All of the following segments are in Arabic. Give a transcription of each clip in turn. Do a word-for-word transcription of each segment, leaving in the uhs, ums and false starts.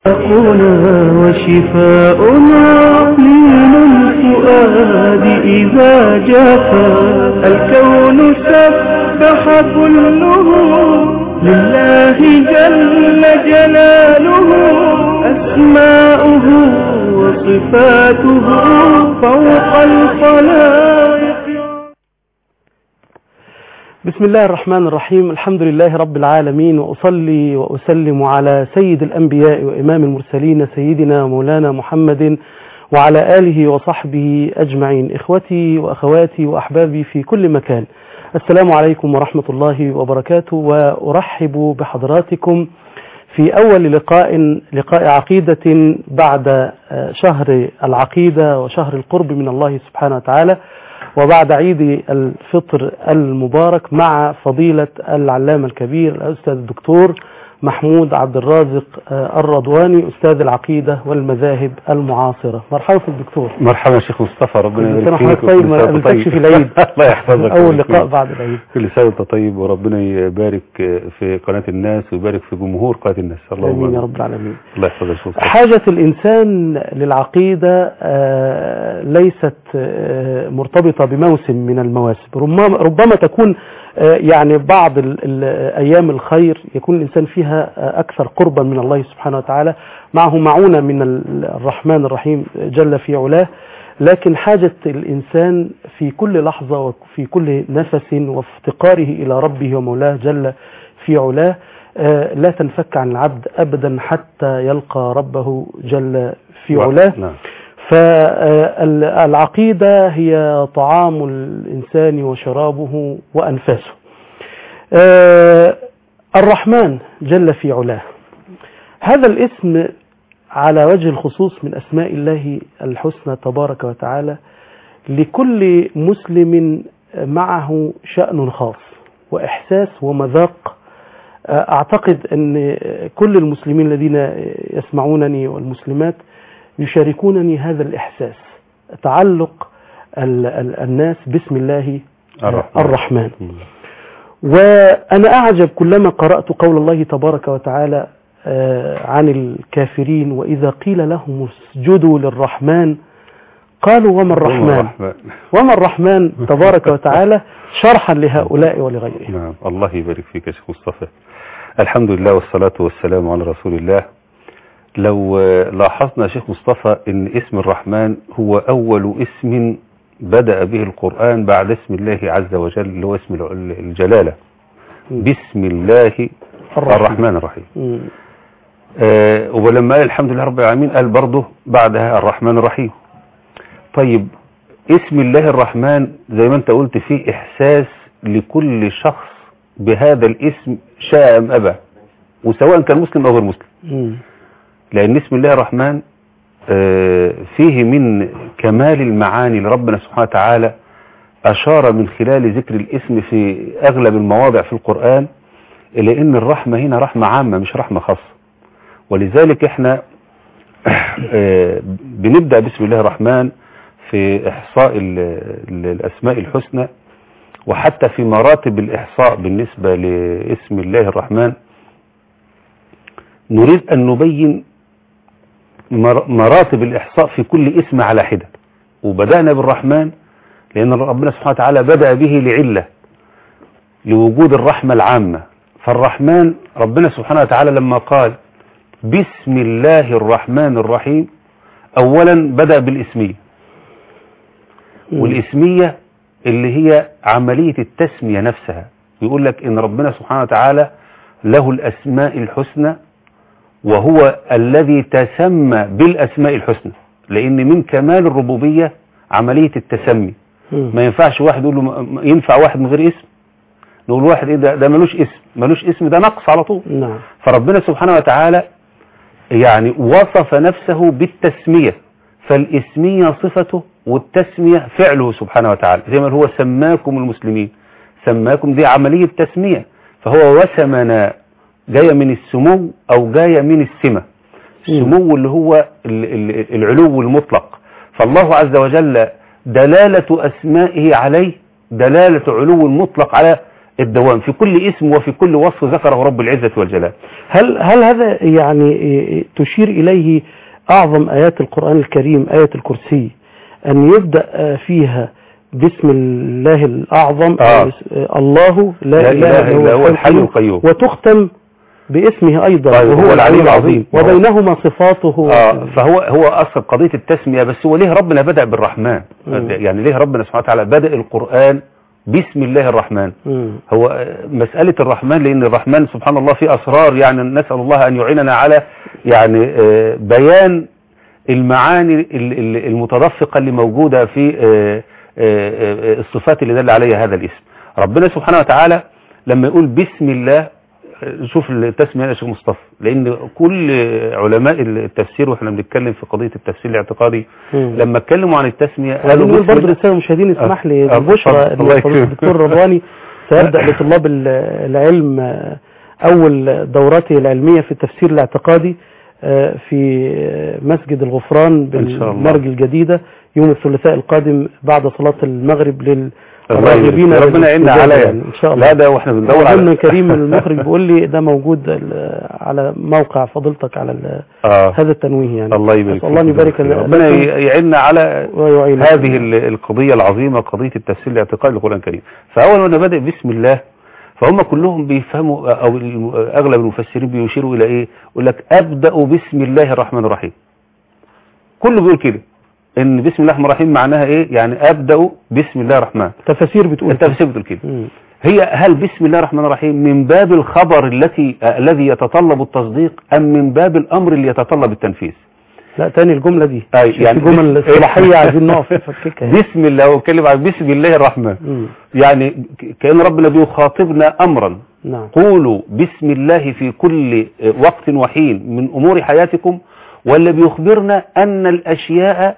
وشفاؤنا طين الفؤاد إذا جفا الكون سبح كله لله جل جلاله أسماؤه وصفاته فوق الخلائق. بسم الله الرحمن الرحيم. الحمد لله رب العالمين، وأصلي وأسلم على سيد الأنبياء وإمام المرسلين سيدنا مولانا محمد وعلى آله وصحبه أجمعين. إخوتي وأخواتي وأحبابي في كل مكان، السلام عليكم ورحمة الله وبركاته، وأرحب بحضراتكم في أول لقاء لقاء عقيدة بعد شهر العقيدة وشهر القرب من الله سبحانه وتعالى، وبعد عيد الفطر المبارك، مع فضيلة العلامة الكبير الأستاذ الدكتور محمود عبد الرازق الرضواني، أستاذ العقيدة والمذاهب المعاصرة. مرحبا في الدكتور. مرحبا يا شيخ مصطفى، ربنا يبارك فيك. طيب ما قابلتكش في العيد. الله يحفظك. أول لقاء بعد العيد. كل سنة وأنت طيب، وربنا يبارك في قناة الناس ويبارك في جمهور قناة الناس. اللهم آمين يا رب العالمين. الله يحفظك يا شيخ مصطفى. حاجة الإنسان للعقيدة ليست مرتبطة بموسم من المواسم، ربما تكون يعني بعض الأيام الخير يكون الإنسان فيها أكثر قربا من الله سبحانه وتعالى، معه معونة من الرحمن الرحيم جل في علاه، لكن حاجة الإنسان في كل لحظة وفي كل نفس وافتقاره إلى ربه ومولاه جل في علاه لا تنفك عن العبد أبدا حتى يلقى ربه جل في علاه. فالعقيدة هي طعام الإنسان وشرابه وأنفاسه. الرحمن جل في علاه، هذا الاسم على وجه الخصوص من أسماء الله الحسنى تبارك وتعالى، لكل مسلم معه شأن خاص وإحساس ومذاق. أعتقد أن كل المسلمين الذين يسمعونني والمسلمات يشاركونني هذا الإحساس، تعلق ال ال الناس باسم الله الرحمن, الرحمن. وأنا أعجب كلما قرأت قول الله تبارك وتعالى عن الكافرين: وإذا قيل لهم اسجدوا للرحمن قالوا وما الرحمن. وما الرحمن تبارك وتعالى، شرحا لهؤلاء ولغيرهم. نعم، الله يبارك فيك يا شيخ مصطفى. الحمد لله والصلاة والسلام على رسول الله. لو لاحظنا يا شيخ مصطفى ان اسم الرحمن هو اول اسم بدأ به القرآن بعد اسم الله عز وجل، اللي هو اسم الجلالة. بسم الله الرحمن الرحيم. آه ولما قال الحمد لله رب العالمين قال برضه بعدها الرحمن الرحيم. طيب، اسم الله الرحمن زي ما انت قلت فيه احساس لكل شخص بهذا الاسم شاء ام ابى، وسواء كان مسلم او غير مسلم. م. لأن اسم الله الرحمن فيه من كمال المعاني لربنا سبحانه وتعالى، أشار من خلال ذكر الاسم في أغلب المواضع في القرآن إلى أن الرحمة هنا رحمة عامة مش رحمة خاصة. ولذلك احنا بنبدأ بسم الله الرحمن في إحصاء الأسماء الحسنى، وحتى في مراتب الإحصاء بالنسبة لاسم الله الرحمن نريد أن نبين مراتب الإحصاء في كل اسم على حدة. وبدأنا بالرحمن لأن ربنا سبحانه وتعالى بدأ به لعلة، لوجود الرحمة العامة. فالرحمن ربنا سبحانه وتعالى لما قال بسم الله الرحمن الرحيم أولا بدأ بالاسمية، والاسمية اللي هي عملية التسمية نفسها. يقول لك إن ربنا سبحانه وتعالى له الأسماء الحسنى، وهو الذي تسمى بالأسماء الحسنى، لأن من كمال الربوبية عملية التسمي. ما ينفعش واحد يقول له ينفع واحد من غير اسم، نقول واحد ايه ده, ده ملوش اسم، ملوش اسم ده نقص على طول. نعم. فربنا سبحانه وتعالى يعني وصف نفسه بالتسمية، فالاسمية صفته والتسمية فعله سبحانه وتعالى. زي ما هو سماكم المسلمين، سماكم دي عملية تسمية، فهو وسمنا جاية من السمو أو جاية من السمة. السمو اللي هو العلو المطلق، فالله عز وجل دلالة أسمائه عليه دلالة علو مطلق على الدوام في كل اسم وفي كل وصف ذكره رب العزة والجلال. هل هل هذا يعني تشير إليه أعظم آيات القرآن الكريم آية الكرسي أن يبدأ فيها بسم الله الأعظم آه. الله لا, لا إله إلا هو الحي القيوم، وتختم باسمه أيضا طيب وهو العلي العظيم وبينهما صفاته. آه فهو هو أصل قضية التسمية، بس هو ليه ربنا بدأ بالرحمن؟ مم. يعني ليه ربنا سبحانه وتعالى بدأ القرآن بسم الله الرحمن؟ مم. هو مسألة الرحمن لأن الرحمن سبحان الله فيه أسرار، يعني نسأل الله أن يعيننا على يعني بيان المعاني المتدفقة اللي موجودة في الصفات اللي دل عليها هذا الاسم. ربنا سبحانه وتعالى لما يقول بسم الله، شوف التسمية يا شيخ مصطفى، لأن كل علماء التفسير واحنا بنتكلم في قضية التفسير الاعتقادي مم. لما اتكلموا عن التسمية قالوا نقول برضه للسادة المشاهدين اسمح لي البشرى ان الدكتور رضواني سيبدأ لطلاب العلم أول دوراته العلمية في التفسير الاعتقادي في مسجد الغفران بالمرج الجديدة يوم الثلاثاء القادم بعد صلاة المغرب لل الراغبين. ربنا يعيننا على يعني ان شاء الله. لا ده واحنا بندور على كريم المخرج بيقول لي ده موجود على موقع فضيلتك على آه. هذا التنويه يعني. الله يبارك الله يبارك ربنا يعيننا على هذه القضية العظيمة، قضية التفسير الاعتقادي للقرآن الكريم. فاول وانا بادئ بسم الله فهم كلهم بيفهموا او اغلب المفسرين بيشيروا الى ايه؟ يقول لك ابدأ بسم الله الرحمن الرحيم. كله بيقول كده ان بسم الله الرحمن الرحيم معناها ايه؟ يعني ابدأ بسم الله الرحمن. تفاسير بتقول التفاسير بتقول كده. هي هل بسم الله الرحمن الرحيم من باب الخبر التي الذي يتطلب التصديق ام من باب الامر اللي يتطلب التنفيذ؟ لا تاني الجملة دي أي يعني جمل صلاحية عايزين نقف نفككها. بسم الله واتكلم عن بسم الله الرحمن مم. يعني كأن ربنا بيخاطبنا امرا. نعم. قولوا بسم الله في كل وقت وحين من امور حياتكم، ولا بيخبرنا ان الاشياء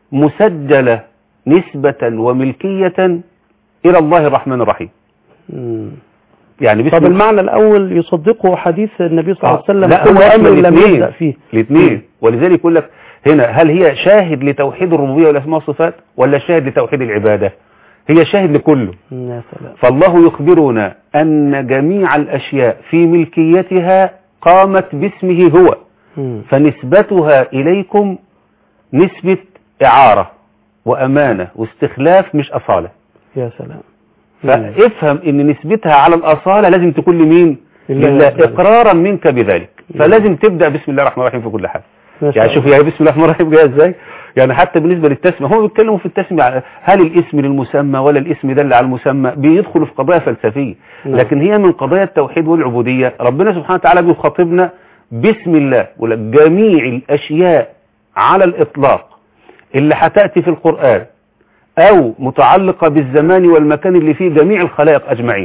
مسجلة نسبة وملكية إلى الله الرحمن الرحيم. مم. يعني بسم طب المعنى الأول يصدقه حديث النبي صلى الله عليه وسلم. لا هو أمر لم يبدأ فيه الاثنين، ولذلك يقول لك هنا هل هي شاهد لتوحيد الربوبية والأسماء والصفات ولا شاهد لتوحيد العبادة؟ هي شاهد لكله. يا سلام. فالله يخبرنا أن جميع الأشياء في ملكيتها قامت باسمه هو. مم. فنسبتها إليكم نسبة إعارة وأمانة واستخلاف مش أصالة. يا سلام. فافهم ان نسبتها على الأصالة لازم تكون لمين؟ لله، إقرارا منك بذلك. فلازم تبدأ بسم الله الرحمن الرحيم في كل حاجة. يعني شوف يا بسم الله الرحمن الرحيم جايه ازاي؟ يعني حتى بالنسبة للتسمية هم بيتكلموا في التسمية هل الاسم للمسمى ولا الاسم دل على المسمى، بيدخلوا في قضايا فلسفية. لكن هي من قضايا التوحيد والعبودية. ربنا سبحانه وتعالى بيخاطبنا بسم الله، وجميع الأشياء على الإطلاق اللي هتأتي في القرآن أو متعلقة بالزمان والمكان اللي فيه جميع الخلائق أجمعين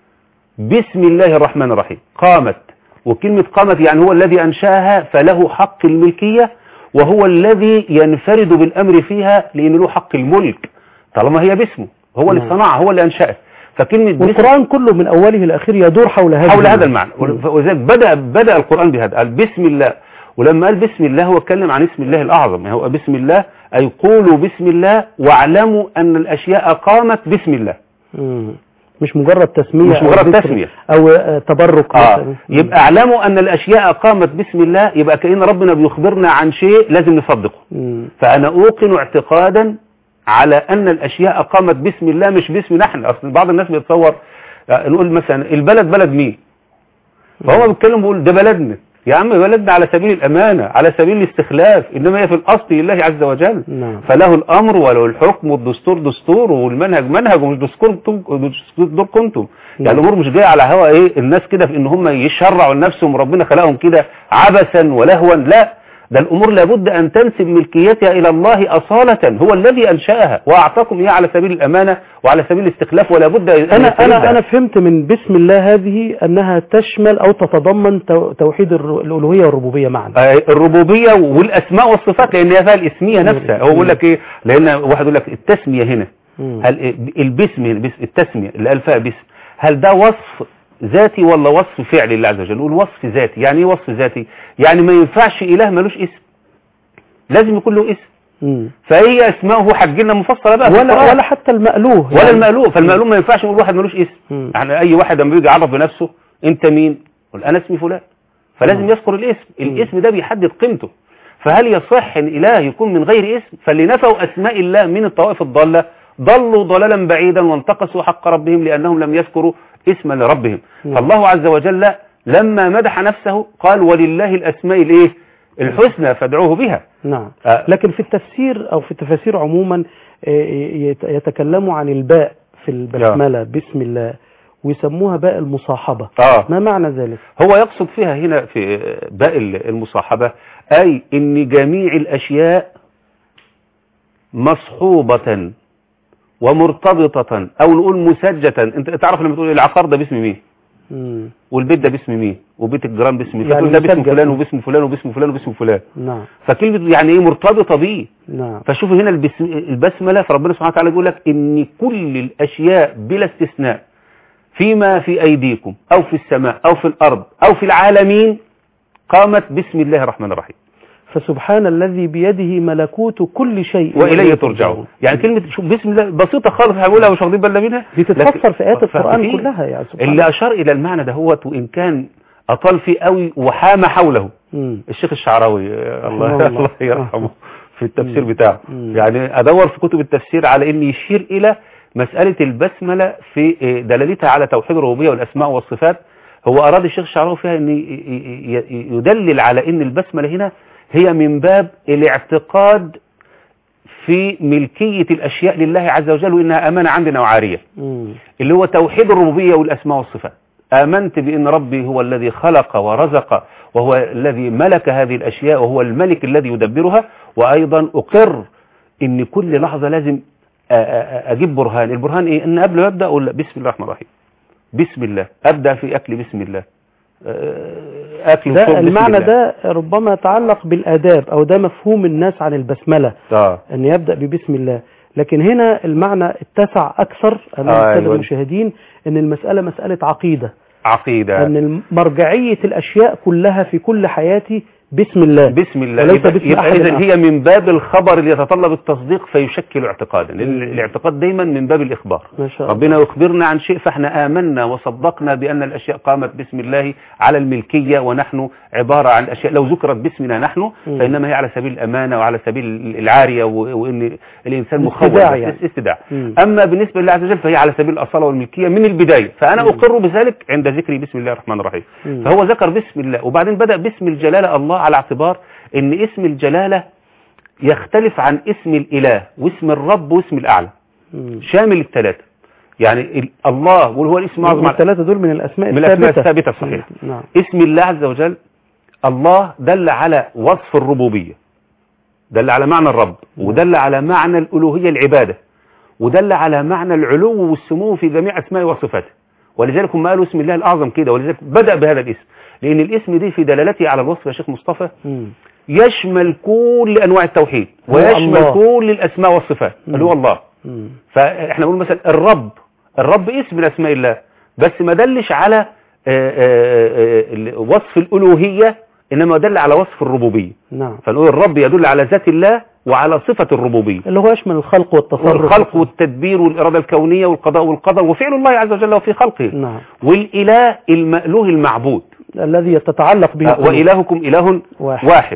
بسم الله الرحمن الرحيم قامت. وكلمة قامت يعني هو الذي أنشأها فله حق الملكية، وهو الذي ينفرد بالأمر فيها لأن له حق الملك طالما هي باسمه، هو اللي صنعها هو اللي أنشأها. فكلمة القرآن كله من أوله لآخره يدور حول هذا حول هذا المعنى. وذلك بدأ بدأ القرآن بهذا، قال بسم الله. ولما قال بسم الله هو اتكلم عن اسم الله الأعظم. يعني هو بسم الله أي قولوا بسم الله واعلموا أن الأشياء قامت بسم الله. مم. مش مجرد تسمية مش مجرد تسمية أو تبرك. آه. يبقى اعلموا أن الأشياء قامت بسم الله، يبقى كأن ربنا بيخبرنا عن شيء لازم نصدقه. مم. فأنا أوقن اعتقادا على أن الأشياء قامت بسم الله مش باسم نحن. أصل بعض الناس بيتصور نقول مثلا البلد بلد مين، فهو بيتكلم بيقول ده بلدنا. يا عم بلدنا على سبيل الأمانة على سبيل الاستخلاف، إنما هي في الأصل لله عز وجل. نعم. فله الأمر وله الحكم والدستور دستور والمنهج منهج ومش دستور دستور كنتم. يعني الأمور مش جاية على هوا إيه الناس كده في إن هم يشرعوا لنفسهم وربنا خلقهم كده عبثا ولهوا. لا، ده الأمور لابد أن تنسب ملكيتها إلى الله أصالة، هو الذي أنشأها وأعطاكم إياها على سبيل الأمانة وعلى سبيل الاستخلاف، ولا بد أن أنا أنا أنا فهمت من بسم الله هذه أنها تشمل أو تتضمن توحيد الألوهية والربوبية معا. الربوبية والأسماء والصفات، لأن هي فيها الاسمية نفسها. هو يقول لك إيه؟ لأن واحد يقول لك التسمية هنا، هل البسم التسمية اللي قال فيها بسم، هل ده وصف ذاتي ولا وصف فعلي لله عز وجل؟ نقول وصف ذاتي. يعني ايه وصف ذاتي؟ يعني ما ينفعش إله ملوش اسم، لازم يكون له اسم. مم. فهي اسماءه حج لنا مفصله بقى ولا ولا حتى المألوه ولا يعني. المألوه فالمألوه ما ينفعش نقول واحد ملوش اسم. مم. يعني اي واحد لما بيجي يعرف بنفسه انت مين يقول انا اسمي فلان، فلازم مم. يذكر الاسم. مم. الاسم ده بيحدد قيمته. فهل يصح ان اله يكون من غير اسم؟ فاللي نفوا اسماء الله من الطوائف الضاله ضلوا ضلالا بعيدا وانتقصوا حق ربهم لانهم لم يذكروا اسما لربهم. مم. فالله عز وجل لما مدح نفسه قال ولله الاسماء الايه الحسنى فادعوه بها. نعم. آه. لكن في التفسير او في التفاسير عموما يتكلموا عن الباء في البسمله آه. بسم الله ويسموها باء المصاحبه. آه. ما معنى ذلك؟ هو يقصد فيها هنا في باء المصاحبه اي ان جميع الاشياء مصحوبه ومرتبطه او نقول مسجه. انت تعرف لما تقول العقار ده باسم مين؟ مم. والبيت ده باسم مين؟ وبيت الجيران باسم مين؟ يعني ده باسم فلان وباسم فلان وباسم فلان وباسم فلان. نعم. فكلمه يعني ايه مرتبطه بيه. نعم. فشوف هنا البسمله فربنا سبحانه وتعالى يقول لك ان كل الاشياء بلا استثناء فيما في ايديكم او في السماء او في الارض او في العالمين قامت بسم الله الرحمن الرحيم. فسبحان الذي بيده ملكوت كل شيء وإليه ترجعون. يعني كلمة شوف بسم الله بسيطة خالص هقولها مش واخدين بالنا منها دي تتفسر في آيات القرآن كلها يعني سبحان اللي أشار إلى المعنى ده هو وإن كان أطال فيه قوي وحام حوله مم. الشيخ الشعراوي الله الله يرحمه في التفسير مم. بتاعه مم. يعني أدور في كتب التفسير على إن يشير إلى مسألة البسملة في دلالتها على توحيد الربوبية والأسماء والصفات. هو أراد الشيخ الشعراوي فيها أن يدلل على إن البسملة هنا هي من باب الاعتقاد في ملكية الأشياء لله عز وجل وإنها أمانة عندنا وعارية مم. اللي هو توحيد الربوبية والأسماء والصفات. آمنت بأن ربي هو الذي خلق ورزق وهو الذي ملك هذه الأشياء وهو الملك الذي يدبرها. وأيضا أقر إن كل لحظة لازم أجيب برهان. البرهان إيه؟ إن قبل ما أبدأ أقول بسم الله الرحمن الرحيم بسم الله أبدأ في أكل بسم الله أكل ده المعنى ده ربما يتعلق بالآداب أو ده مفهوم الناس عن البسملة آه. أن يبدأ ببسم الله. لكن هنا المعنى اتسع أكثر أمام آه السادة المشاهدين أن المسألة مسألة عقيدة عقيدة أن مرجعية الأشياء كلها في كل حياتي بسم الله بسم الله وليس بسم يبقى إذن هي من باب الخبر اللي يتطلب التصديق فيشكل اعتقادا. الاعتقاد دايما من باب الإخبار. ربنا يخبرنا عن شيء فاحنا آمنا وصدقنا بأن الأشياء قامت بسم الله على الملكية ونحن عبارة عن أشياء لو ذكرت باسمنا نحن فإنما هي على سبيل الأمانة وعلى سبيل العارية وإن الإنسان مخوف يعني. استدعاء. أما بالنسبة لله عز وجل فهي على سبيل الأصالة والملكية من البداية. فأنا أقر بذلك عند ذكري بسم الله الرحمن الرحيم. فهو ذكر بسم الله وبعدين بدأ باسم الجلالة الله على اعتبار ان اسم الجلالة يختلف عن اسم الاله واسم الرب واسم الاعلى مم. شامل الثلاثة. يعني الله وهو الاسم الاعظم الثلاثة دول من الاسماء من الثابتة الاسماء الثابتة صحيح. نعم. اسم الله عز وجل الله دل على وصف الربوبية دل على معنى الرب ودل على معنى الالوهية العبادة ودل على معنى العلو والسمو في جميع اسمائه وصفاته. ولذلك هم قالوا اسم الله الاعظم كده ولذلك بدأ بهذا الاسم لأن الاسم دي في دلالته على الوصف يا شيخ مصطفى مم. يشمل كل أنواع التوحيد ويشمل الله. كل الأسماء والصفات اللي هو الله مم. فإحنا نقول مثلا الرب الرب اسم من أسماء الله بس ما دلش على آآ آآ وصف الألوهية إنما دل على وصف الربوبية. نعم. فنقول الرب يدل على ذات الله وعلى صفة الربوبية اللي هو يشمل الخلق والتصرف والخلق والتدبير والإرادة الكونية والقضاء والقدر وفعل الله عز وجل في خلقه. نعم. والإله المألوه المعبود الذي تتعلق به وإلهكم إله واحد, واحد.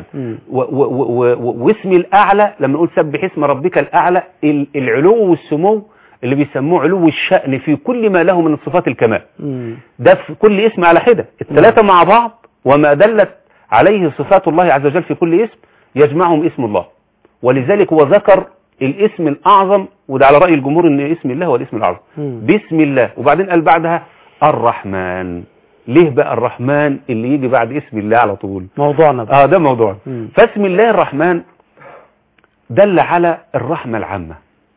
واسم الأعلى لما نقول سبح اسم ربك الأعلى العلو والسمو اللي بيسموه علو الشأن في كل ما له من صفات الكمال مم. ده في كل اسم على حدة الثلاثة مع بعض وما دلت عليه صفات الله عز وجل في كل اسم يجمعهم اسم الله. ولذلك هو ذكر الاسم الأعظم وده على رأي الجمهور ان اسم الله هو الاسم الأعظم مم. بسم الله وبعدين قال بعدها الرحمن. ليه بقى الرحمن اللي يجي بعد اسم الله على طول موضوعنا بقى. اه ده موضوعنا. فاسم الله الرحمن دل على الرحمة العامة.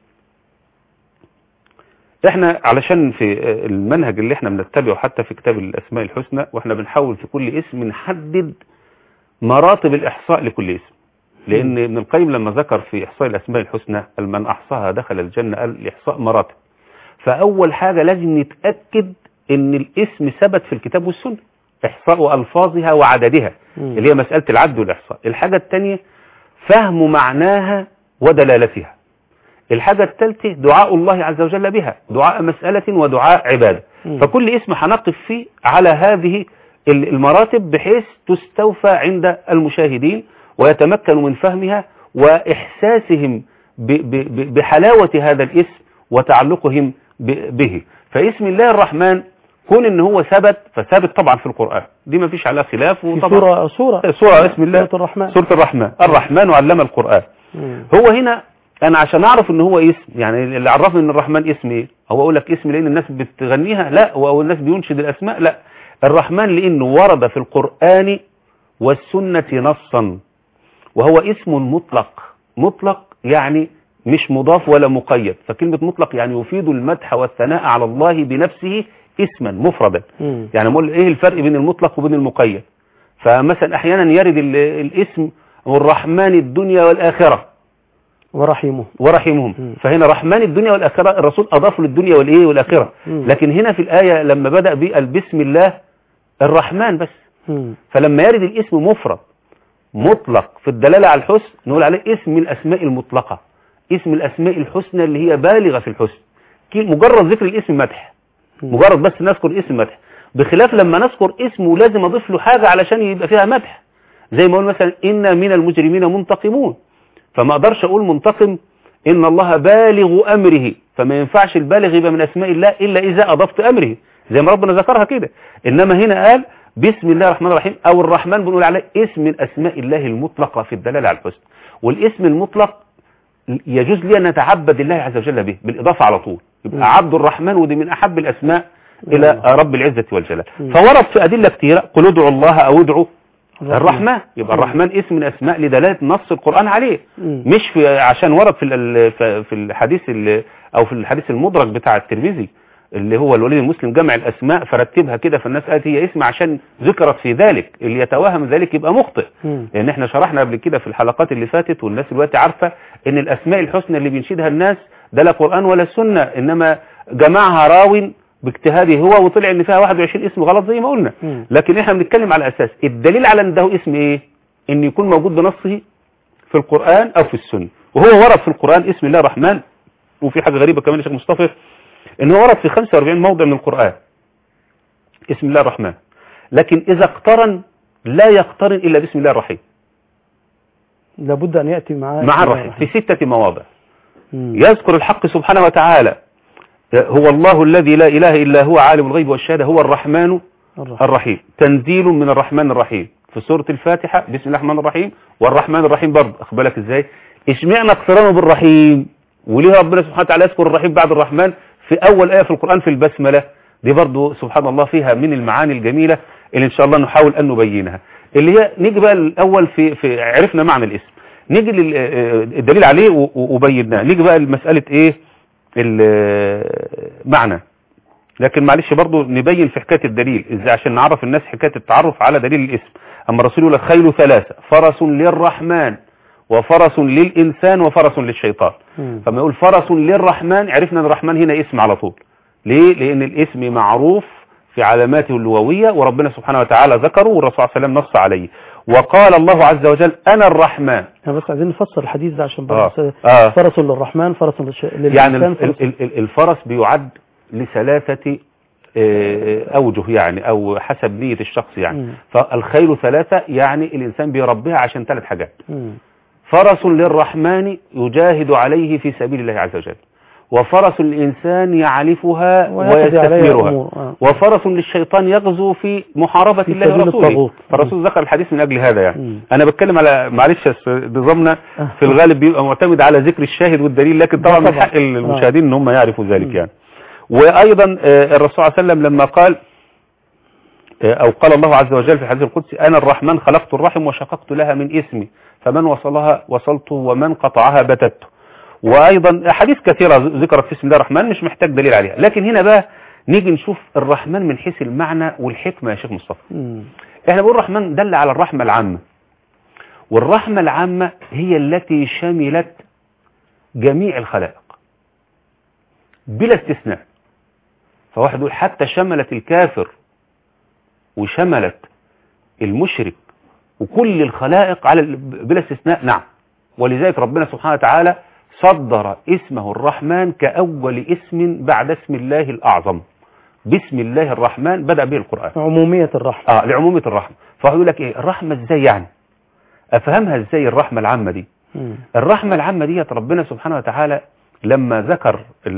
احنا علشان في المنهج اللي احنا بنتبعه حتى في كتاب الاسماء الحسنى واحنا بنحاول في كل اسم نحدد مراتب الاحصاء لكل اسم لان ابن القيم لما ذكر في احصاء الاسماء الحسنى من احصاها دخل الجنة قال الاحصاء مراتب. فاول حاجة لازم نتأكد ان الاسم ثبت في الكتاب والسنة احصاء الفاظها وعددها مم. اللي هي مسألة العد والاحصاء. الحاجة الثانية فهم معناها ودلالتها. الحاجة الثالثة دعاء الله عز وجل بها، دعاء مسألة ودعاء عبادة. م. فكل اسم هنقف فيه على هذه المراتب بحيث تستوفى عند المشاهدين ويتمكنوا من فهمها وإحساسهم بحلاوة هذا الاسم وتعلقهم به. فاسم الله الرحمن كون ان هو ثبت فثابت طبعا في القرآن، دي ما فيش عليها خلاف. وطبعا سورة سورة سورة اسم الله سورة الرحمن، سورة الرحمن الرحمن علم القرآن. مم. هو هنا انا عشان اعرف ان هو اسم، يعني اللي عرفني ان الرحمن اسم ايه؟ هو اقول لك اسم لان الناس بتغنيها؟ لا. او الناس بينشد الاسماء؟ لا. الرحمن لانه ورد في القرآن والسنة نصا، وهو اسم مطلق. مطلق يعني مش مضاف ولا مقيد، فكلمة مطلق يعني يفيد المدح والثناء على الله بنفسه اسما مفردا. مم. يعني نقول ايه الفرق بين المطلق وبين المقيد؟ فمثلا احيانا يرد الاسم والرحمن الدنيا والآخرة ورحيمه ورحيمهم، مم. فهنا رحمن الدنيا والآخرة الرسول أضافه للدنيا والإيه والآخرة. مم. لكن هنا في الآية لما بدأ بسم الله الرحمن بس. مم. فلما يرد الاسم مفرد مطلق في الدلالة على الحسن نقول عليه اسم الأسماء المطلقة، اسم الأسماء الحسنى اللي هي بالغة في الحسن. مجرد ذكر الاسم مدح، مجرد بس نذكر اسم مدح، بخلاف لما نذكر اسمه لازم أضيف له حاجة علشان يبقى فيها مدح. زي ما أقول مثلا إن من المجرمين منتقمون، فما أقدرش أقول منتقم إن الله بالغ أمره، فما ينفعش البالغ يبقى من أسماء الله إلا إذا أضفت أمره زي ما ربنا ذكرها كده. إنما هنا قال بسم الله الرحمن الرحيم، أو الرحمن بنقول عليه اسم من أسماء الله المطلقة في الدلالة على الحسن. والاسم المطلق يجوز لي أن نتعبد الله عز وجل به بالإضافة على طول، يبقى عبد الرحمن، ودي من أحب الأسماء إلى رب العزة والجلال. فورد في أدلة كثيرة قل ادعوا الله أو ادعوا الرحمن، يبقى الرحمن اسم من أسماء لدلالة نص القرآن عليه، مش في عشان ورد في في الحديث أو في الحديث المدرج بتاع الترمذي اللي هو الوليد المسلم جمع الأسماء فرتبها كده، فالناس قالت هي اسم عشان ذكرت في ذلك، اللي يتوهم ذلك يبقى مخطئ. لأن احنا شرحنا قبل كده في الحلقات اللي فاتت والناس دلوقتي عارفة ان الأسماء الحسنى اللي بينشدها الناس ده لا قرآن ولا سنة، إنما جمعها راو باجتهاده هو وطلع ان فيها واحد وعشرين اسم غلط زي ما قلنا. لكن احنا بنتكلم على اساس الدليل على ان ده اسم ايه؟ ان يكون موجود بنصه في القرآن او في السنة، وهو ورد في القرآن اسم الله الرحمن. وفي حاجة غريبة كمان يا شيخ مصطفى، ان هو ورد في خمسة وأربعين موضع من القرآن اسم الله الرحمن، لكن اذا اقترن لا يقترن الا باسم الله الرحيم، لابد ان يأتي معاه مع الرحيم في ستة مواضع. مم. يذكر الحق سبحانه وتعالى هو الله الذي لا إله إلا هو عالم الغيب والشهادة هو الرحمن الرحيم, الرحيم. تنزيل من الرحمن الرحيم في سورة الفاتحة بسم الله الرحمن الرحيم، والرحمن الرحيم برضه. أخبرك إزاي اشمعنا اقترانه بالرحيم، وليه ربنا سبحانه وتعالى يذكر الرحيم بعد الرحمن في أول آية في القرآن في البسملة؟ دي برضه سبحان الله فيها من المعاني الجميلة اللي إن شاء الله نحاول أن نبينها. اللي هي نيجي بقى الأول في, في عرفنا معنى الاسم، نيجي للدليل عليه وبيناه، نيجي بقى لمسألة إيه المعنى. لكن معلش برضو نبين في حكاية الدليل ازاي عشان نعرف الناس حكاية التعرف على دليل الاسم. اما الرسول يقول خيل ثلاثة، فرس للرحمن وفرس للإنسان وفرس للشيطان. فما يقول فرس للرحمن عرفنا ان الرحمن هنا اسم على طول. ليه؟ لان الاسم معروف في علاماته اللغوية وربنا سبحانه وتعالى ذكره والرسول صلى الله عليه وسلم نص عليه، وقال الله عز وجل انا الرحمن. احنا بس عايزين نفسر الحديث ده عشان آه. آه. فرس للرحمن فرس للإنسان. يعني الفرس بيعد لثلاثة أوجه يعني أو حسب نية الشخص يعني. م. فالخيل ثلاثة يعني الإنسان بيربيها عشان ثلاث حاجات. م. فرس للرحمن يجاهد عليه في سبيل الله عز وجل، وفرس الإنسان يعلفها ويستثمرها، آه. وفرس للشيطان يغزو في محاربة في الله ورسوله. فالرسول ذكر الحديث من أجل هذا يعني. م. أنا بتكلم على معلش نظامنا في الغالب بيبقى معتمد على ذكر الشاهد والدليل، لكن طبعا من حق المشاهدين ان هم يعرفوا ذلك م. يعني. وأيضا الرسول صلى الله عليه وسلم لما قال أو قال الله عز وجل في الحديث القدسي أنا الرحمن خلقت الرحم وشققت لها من اسمي فمن وصلها وصلته ومن قطعها بتته. وأيضا أحاديث كثيرة ذكرت في اسم الله الرحمن مش محتاج دليل عليها. لكن هنا بقى نيجي نشوف الرحمن من حيث المعنى والحكمة يا شيخ مصطفى. م. احنا بنقول الرحمن دل على الرحمة العامة، والرحمة العامة هي التي شملت جميع الخلائق بلا استثناء. فواحد يقول حتى شملت الكافر وشملت المشرك وكل الخلائق على بلا استثناء. نعم ولذلك ربنا سبحانه وتعالى صدر اسمه الرحمن كأول اسم بعد اسم الله الأعظم. بسم الله الرحمن بدأ به القرآن، عمومية الرحمة. اه لعمومية الرحمة. فيقول لك ايه الرحمة ازاي يعني؟ افهمها ازاي الرحمة العامة دي؟ مم. الرحمة العامة دي ربنا سبحانه وتعالى لما ذكر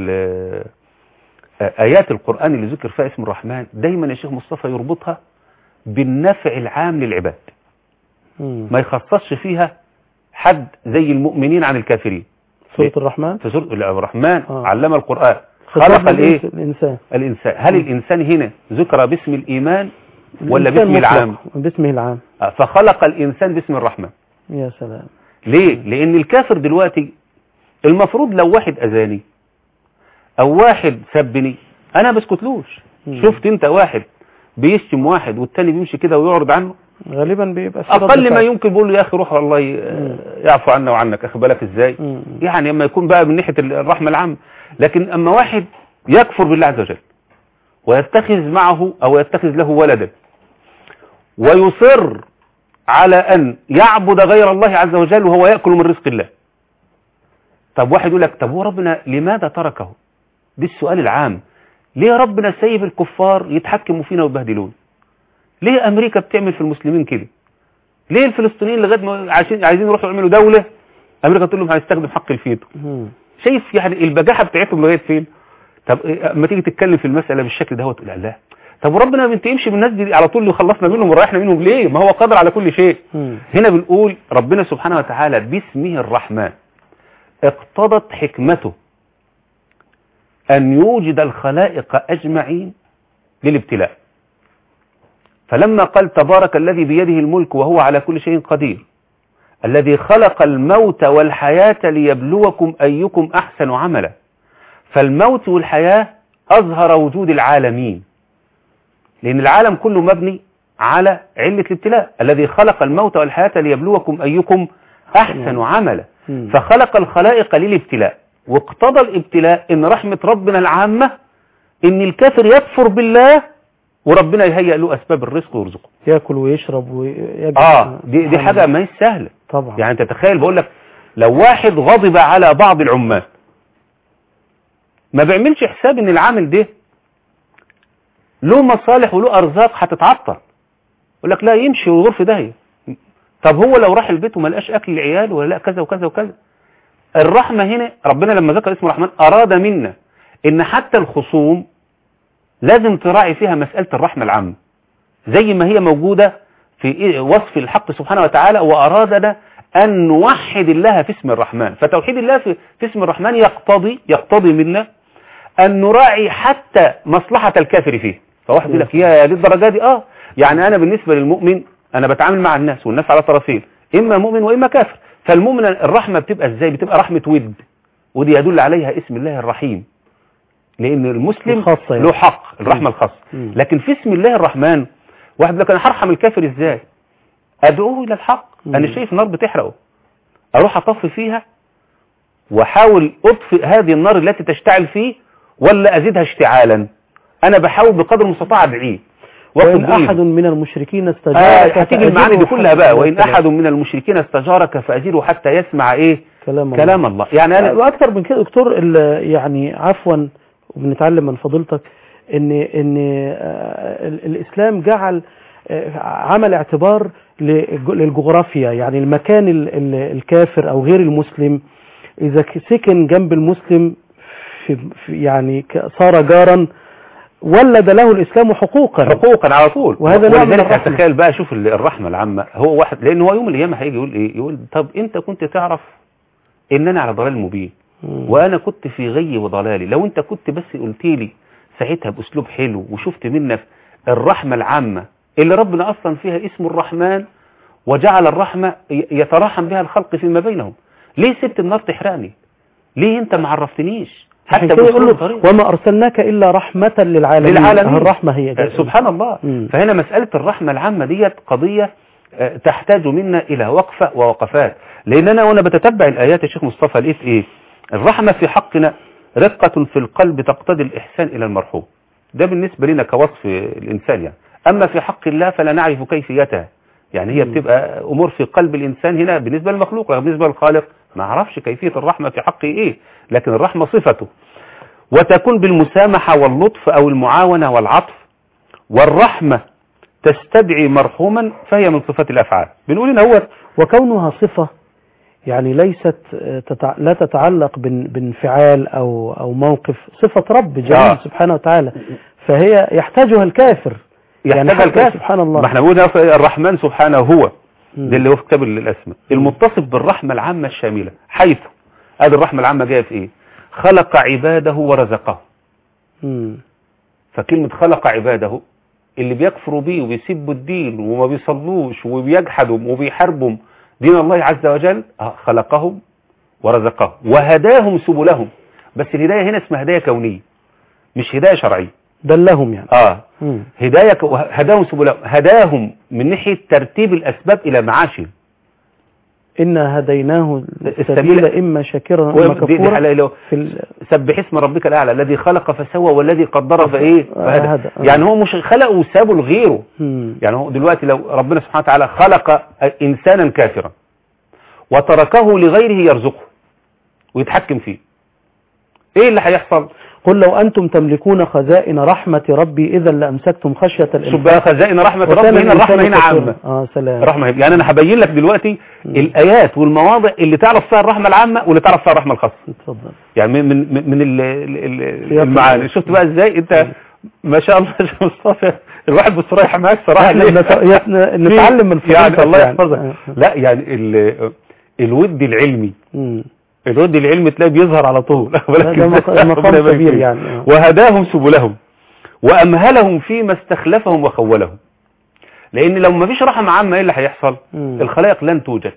آيات القرآن اللي ذكر فيها اسم الرحمن دايما يا شيخ مصطفى يربطها بالنفع العام للعباد. مم. ما يخصصش فيها حد زي المؤمنين عن الكافرين. سورة الرحمن، في سورة الرحمن آه. علم القرآن خلق خلق الايه الإنسان. الإنسان. هل الإنسان هنا ذكر باسم الإيمان ولا الإنسان باسم العام؟ مطلق، باسمه العام. آه، فخلق الإنسان باسم الرحمن. يا سلام. ليه؟ لأن الكافر دلوقتي المفروض لو واحد أذاني أو واحد سبني أنا بسكتلوش. مم. شفت أنت واحد بيشتم واحد والتاني بيمشي كده ويعرض عنه، غالبا بيبقى أقل ما يمكن بيقول له يا أخي روح الله يعفو عنا وعنك. أخي بالك إزاي؟ مم. يعني أما يكون بقى من ناحية الرحمة العامة. لكن أما واحد يكفر بالله عز وجل ويتخذ معه أو يتخذ له ولدا ويصر على أن يعبد غير الله عز وجل وهو يأكل من رزق الله. طب واحد يقول لك طب هو ربنا لماذا تركه؟ دي السؤال العام. ليه ربنا سايب الكفار يتحكموا فينا ويبهدلون؟ ليه أمريكا بتعمل في المسلمين كده؟ ليه الفلسطينيين لغاية ما عايزين عايزين يروحوا يعملوا دولة أمريكا تقول لهم هنستخدم حق الفيتو؟ شايف يعني البجاحة بتاعتهم لغاية فين؟ طب اما تيجي تتكلم في المسألة بالشكل ده هو تقول لا، طب وربنا ما بينتقمش من الناس دي على طول اللي خلصنا منهم وريحنا منهم ليه؟ ما هو قادر على كل شيء. مم. هنا بنقول ربنا سبحانه وتعالى باسمه الرحمن اقتضت حكمته أن يوجد الخلائق أجمعين للابتلاء. فلما قال تبارك الذي بيده الملك وهو على كل شيء قدير الذي خلق الموت والحياة ليبلوكم أيكم أحسن عملا، فالموت والحياة أظهر وجود العالمين، لأن العالم كله مبني على علة الابتلاء. الذي خلق الموت والحياة ليبلوكم أيكم أحسن عملا، فخلق الخلائق للابتلاء، واقتضى الابتلاء إن رحمة ربنا العامة إن الكافر يكفر بالله وربنا يهيئ له أسباب الرزق ويرزقه، يأكل ويشرب ويجب. آه دي, دي حاجة ما هي سهلة طبعا. يعني أنت تخيل بقول لك لو واحد غضب على بعض العمال ما بيعملش حساب إن العامل ده له مصالح وله أرزاق هتتعطل، يقول لك لا يمشي ويغور في داهية. طب هو لو راح البيت وما لقاش أكل لعياله ولا لا كذا وكذا وكذا. الرحمة هنا ربنا لما ذكر اسم الرحمن أراد منا إن حتى الخصوم لازم تراعي فيها مسألة الرحمة العامة زي ما هي موجودة في وصف الحق سبحانه وتعالى، وأرادنا أن نوحد الله في اسم الرحمن. فتوحيد الله في, في اسم الرحمن يقتضي يقتضي منا أن نراعي حتى مصلحة الكافر فيه. فواحد يقول لك يا للدرجة دي آه يعني أنا بالنسبة للمؤمن أنا بتعامل مع الناس والناس على طرفين، إما مؤمن وإما كافر. فالمؤمن الرحمة بتبقى إزاي؟ بتبقى رحمة ود، ودي يدل عليها اسم الله الرحيم، لأن المسلم يعني. له حق الرحمة الخاصة. لكن في اسم الله الرحمن واحد يقول لك أنا هرحم الكافر إزاي؟ أدعوه إلى الحق. مم. أنا شايف نار بتحرقه أروح أطفي فيها وأحاول أطفئ هذه النار التي تشتعل فيه ولا أزيدها اشتعالا؟ أنا بحاول بقدر المستطاع أدعيه. وإن أحد من المشركين استجارك آه هتيجي المعاني دي كلها بقى. وإن أحد من المشركين استجارك فأجيره حتى يسمع إيه كلام, كلام الله. الله يعني أنا وأكثر من كده دكتور يعني عفوا وبنتعلم من فضيلتك إن إن الإسلام جعل عمل اعتبار للجغرافيا، يعني المكان الكافر أو غير المسلم إذا سكن جنب المسلم في يعني صار جارا ولد له الإسلام حقوقا حقوقا على طول. وهذا نوع من الرحمة. تخيل بقى شوف الرحمة العامة. هو واحد لأن هو يوم القيامة هيجي يقول إيه؟ يقول طب أنت كنت تعرف إن أنا على ضلال مبين وأنا كنت في غي وضلالي، لو أنت كنت بس قلت لي ساعتها بأسلوب حلو وشفت منك الرحمة العامة اللي ربنا أصلا فيها اسم الرحمن وجعل الرحمة يتراحم بها الخلق فيما بينهم، ليه سبت النار تحرقني؟ ليه أنت ما عرفتنيش؟ حتى يقول له وما أرسلناك إلا رحمة للعالمين. للعالمين. الرحمة هي جاء. سبحان الله. مم. فهنا مسألة الرحمة العامة ديت قضية تحتاج منا إلى وقفة ووقفات، لأن أنا وأنا بتتبع الآيات يا شيخ مصطفى لقيت إيه؟ الرحمة في حقنا رقة في القلب تقتضي الإحسان إلى المرحوم. ده بالنسبة لنا كوصف الإنسان يعني. أما في حق الله فلا نعرف كيفيتها، يعني هي بتبقى أمور في قلب الإنسان هنا بالنسبة للمخلوق، بالنسبة للخالق ما عرفش كيفية الرحمة في حقه إيه، لكن الرحمة صفته. وتكون بالمسامحة واللطف أو المعاونة والعطف. والرحمة تستدعي مرحوما فهي من صفات الأفعال. بنقول إن هو وكونها صفة يعني ليست تتع... لا تتعلق بان... بانفعال أو أو موقف، صفة رب جليل آه. سبحانه وتعالى، فهي يحتاجها الكافر، يعني الكافر سبحان الله. ما احنا بنقول الرحمن سبحانه هو ده اللي هو في كتاب الأسماء المتصف بالرحمة العامة الشاملة، حيث هذه الرحمة العامة جاية في إيه؟ خلق عباده ورزقه. مم. فكلمة خلق عباده اللي بيكفروا بيه وبيسبوا الدين وما بيصلوش وبيجحدوا وبيحاربوا دين الله عز وجل، خلقهم ورزقهم وهداهم سبلهم. بس الهداية هنا اسمها هداية كونية مش هداية شرعية، دلهم يعني اه مم. هداية ك... هداهم سبلهم، هداهم من ناحية ترتيب الأسباب إلى معاشهم. إنا هديناه السبيل إما شاكرا وإما كفورا. ال... سبح اسم ربك الأعلى الذي خلق فسوى والذي قدر فإيه فهدى. يعني هو مش خلقه وسابه لغيره. يعني هو دلوقتي لو ربنا سبحانه وتعالى خلق إنسانا كافرا وتركه لغيره يرزقه ويتحكم فيه، إيه اللي هيحصل؟ قل لو أنتم تملكون خزائن رحمة ربي إذا لأمسكتم خشية الإنفاق. شوف بقى خزائن رحمة ربي هنا، الرحمة هنا عامة. آه سلام. رحمة يعني أنا هبين لك دلوقتي م. الآيات والمواضع اللي تعرف فيها الرحمة العامة واللي تعرف فيها الرحمة الخاصة. اتفضل. يعني من من من المعاني. شفت بقى إزاي أنت ما شاء الله يا مصطفى الواحد بصراحة معاك صراحة نتعلم من يعني الله يحفظك. لا يعني الود العلمي م. الود العلم تلاقيه بيظهر على طول. ده مقام كبير يعني. وهداهم سبلهم وأمهلهم فيما استخلفهم وخولهم. لأن لو ما فيش رحمة عامة إيه اللي هيحصل؟ الخلائق لن توجد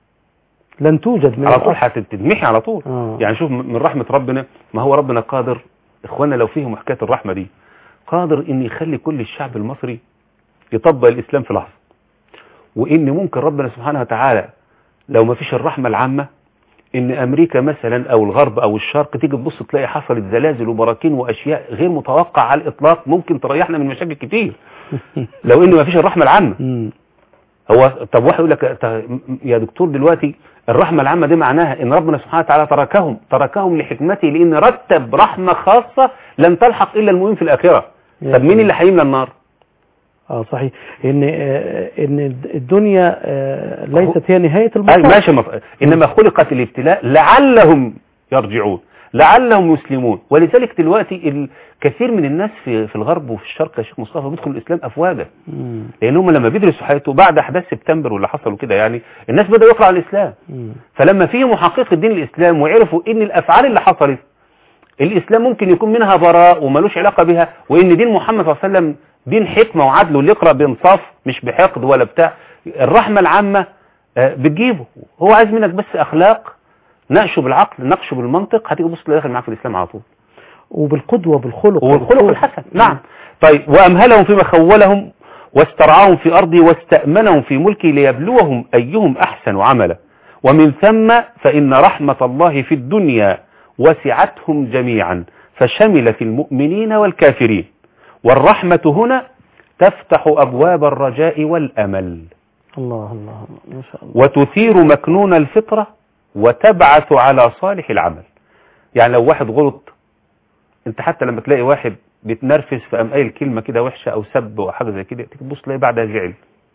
لن توجد من على طول، هتتمحي على طول. آه. يعني شوف من رحمة ربنا، ما هو ربنا قادر إخواننا لو فيهم حكاية الرحمة دي، قادر إن يخلي كل الشعب المصري يطبق الإسلام في لحظة. وإن ممكن ربنا سبحانه وتعالى لو ما فيش الرحمة العامة ان امريكا مثلا او الغرب او الشرق تيجي تبص تلاقي حصلت زلازل وبراكين واشياء غير متوقعه على الاطلاق ممكن تريحنا من مشاكل كتير لو ان ما فيش الرحمه العامه. هو طب واحد يقول لك يا دكتور دلوقتي الرحمه العامه دي معناها ان ربنا سبحانه وتعالى تركهم تركهم لحكمته، لان رتب رحمه خاصه لن تلحق الا المؤمن في الاخره. طب مين اللي هيملى النار؟ اه صحيح ان آه ان الدنيا آه ليست هي نهايه المطاف. ماشي مف... انما خلقت الابتلاء لعلهم يرجعون لعلهم يسلمون. ولذلك دلوقتي الكثير من الناس في في الغرب وفي الشرق يا شيخ مصطفى بيدخلوا الاسلام افواجا، لان هم لما بيدرسوا حياته بعد احداث سبتمبر واللي حصلوا كده يعني الناس بدأوا يقرأوا على الاسلام. مم. فلما فهموا حقيقه دين الاسلام وعرفوا ان الافعال اللي حصلت الاسلام ممكن يكون منها براء ومالوش علاقه بها، وان دين محمد صلى الله عليه وسلم دين حكمة وعدل واللي يقرأ بانصاف مش بحقد ولا بتاع، الرحمة العامة بتجيبه. هو عايز منك بس أخلاق، ناقشه بالعقل ناقشه بالمنطق، هتيجي بص داخل معاك في الإسلام على طول. وبالقدوة بالخلق وبالخلق الحسن. نعم. طيب وأمهلهم فيما خولهم واسترعاهم في أرضه واستأمنهم في ملكه ليبلوهم أيهم أحسن عملا. ومن ثم فإن رحمة الله في الدنيا وسعتهم جميعا فشملت المؤمنين والكافرين. والرحمة هنا تفتح أبواب الرجاء والأمل. الله الله ما شاء الله. وتثير مكنون الفطرة وتبعث على صالح العمل. يعني لو واحد غلط، انت حتى لما تلاقي واحد بيتنرفز في قام قايل كلمة كده وحشة او سب او حاجة زي كده، تبص تلاقي بعدها زعل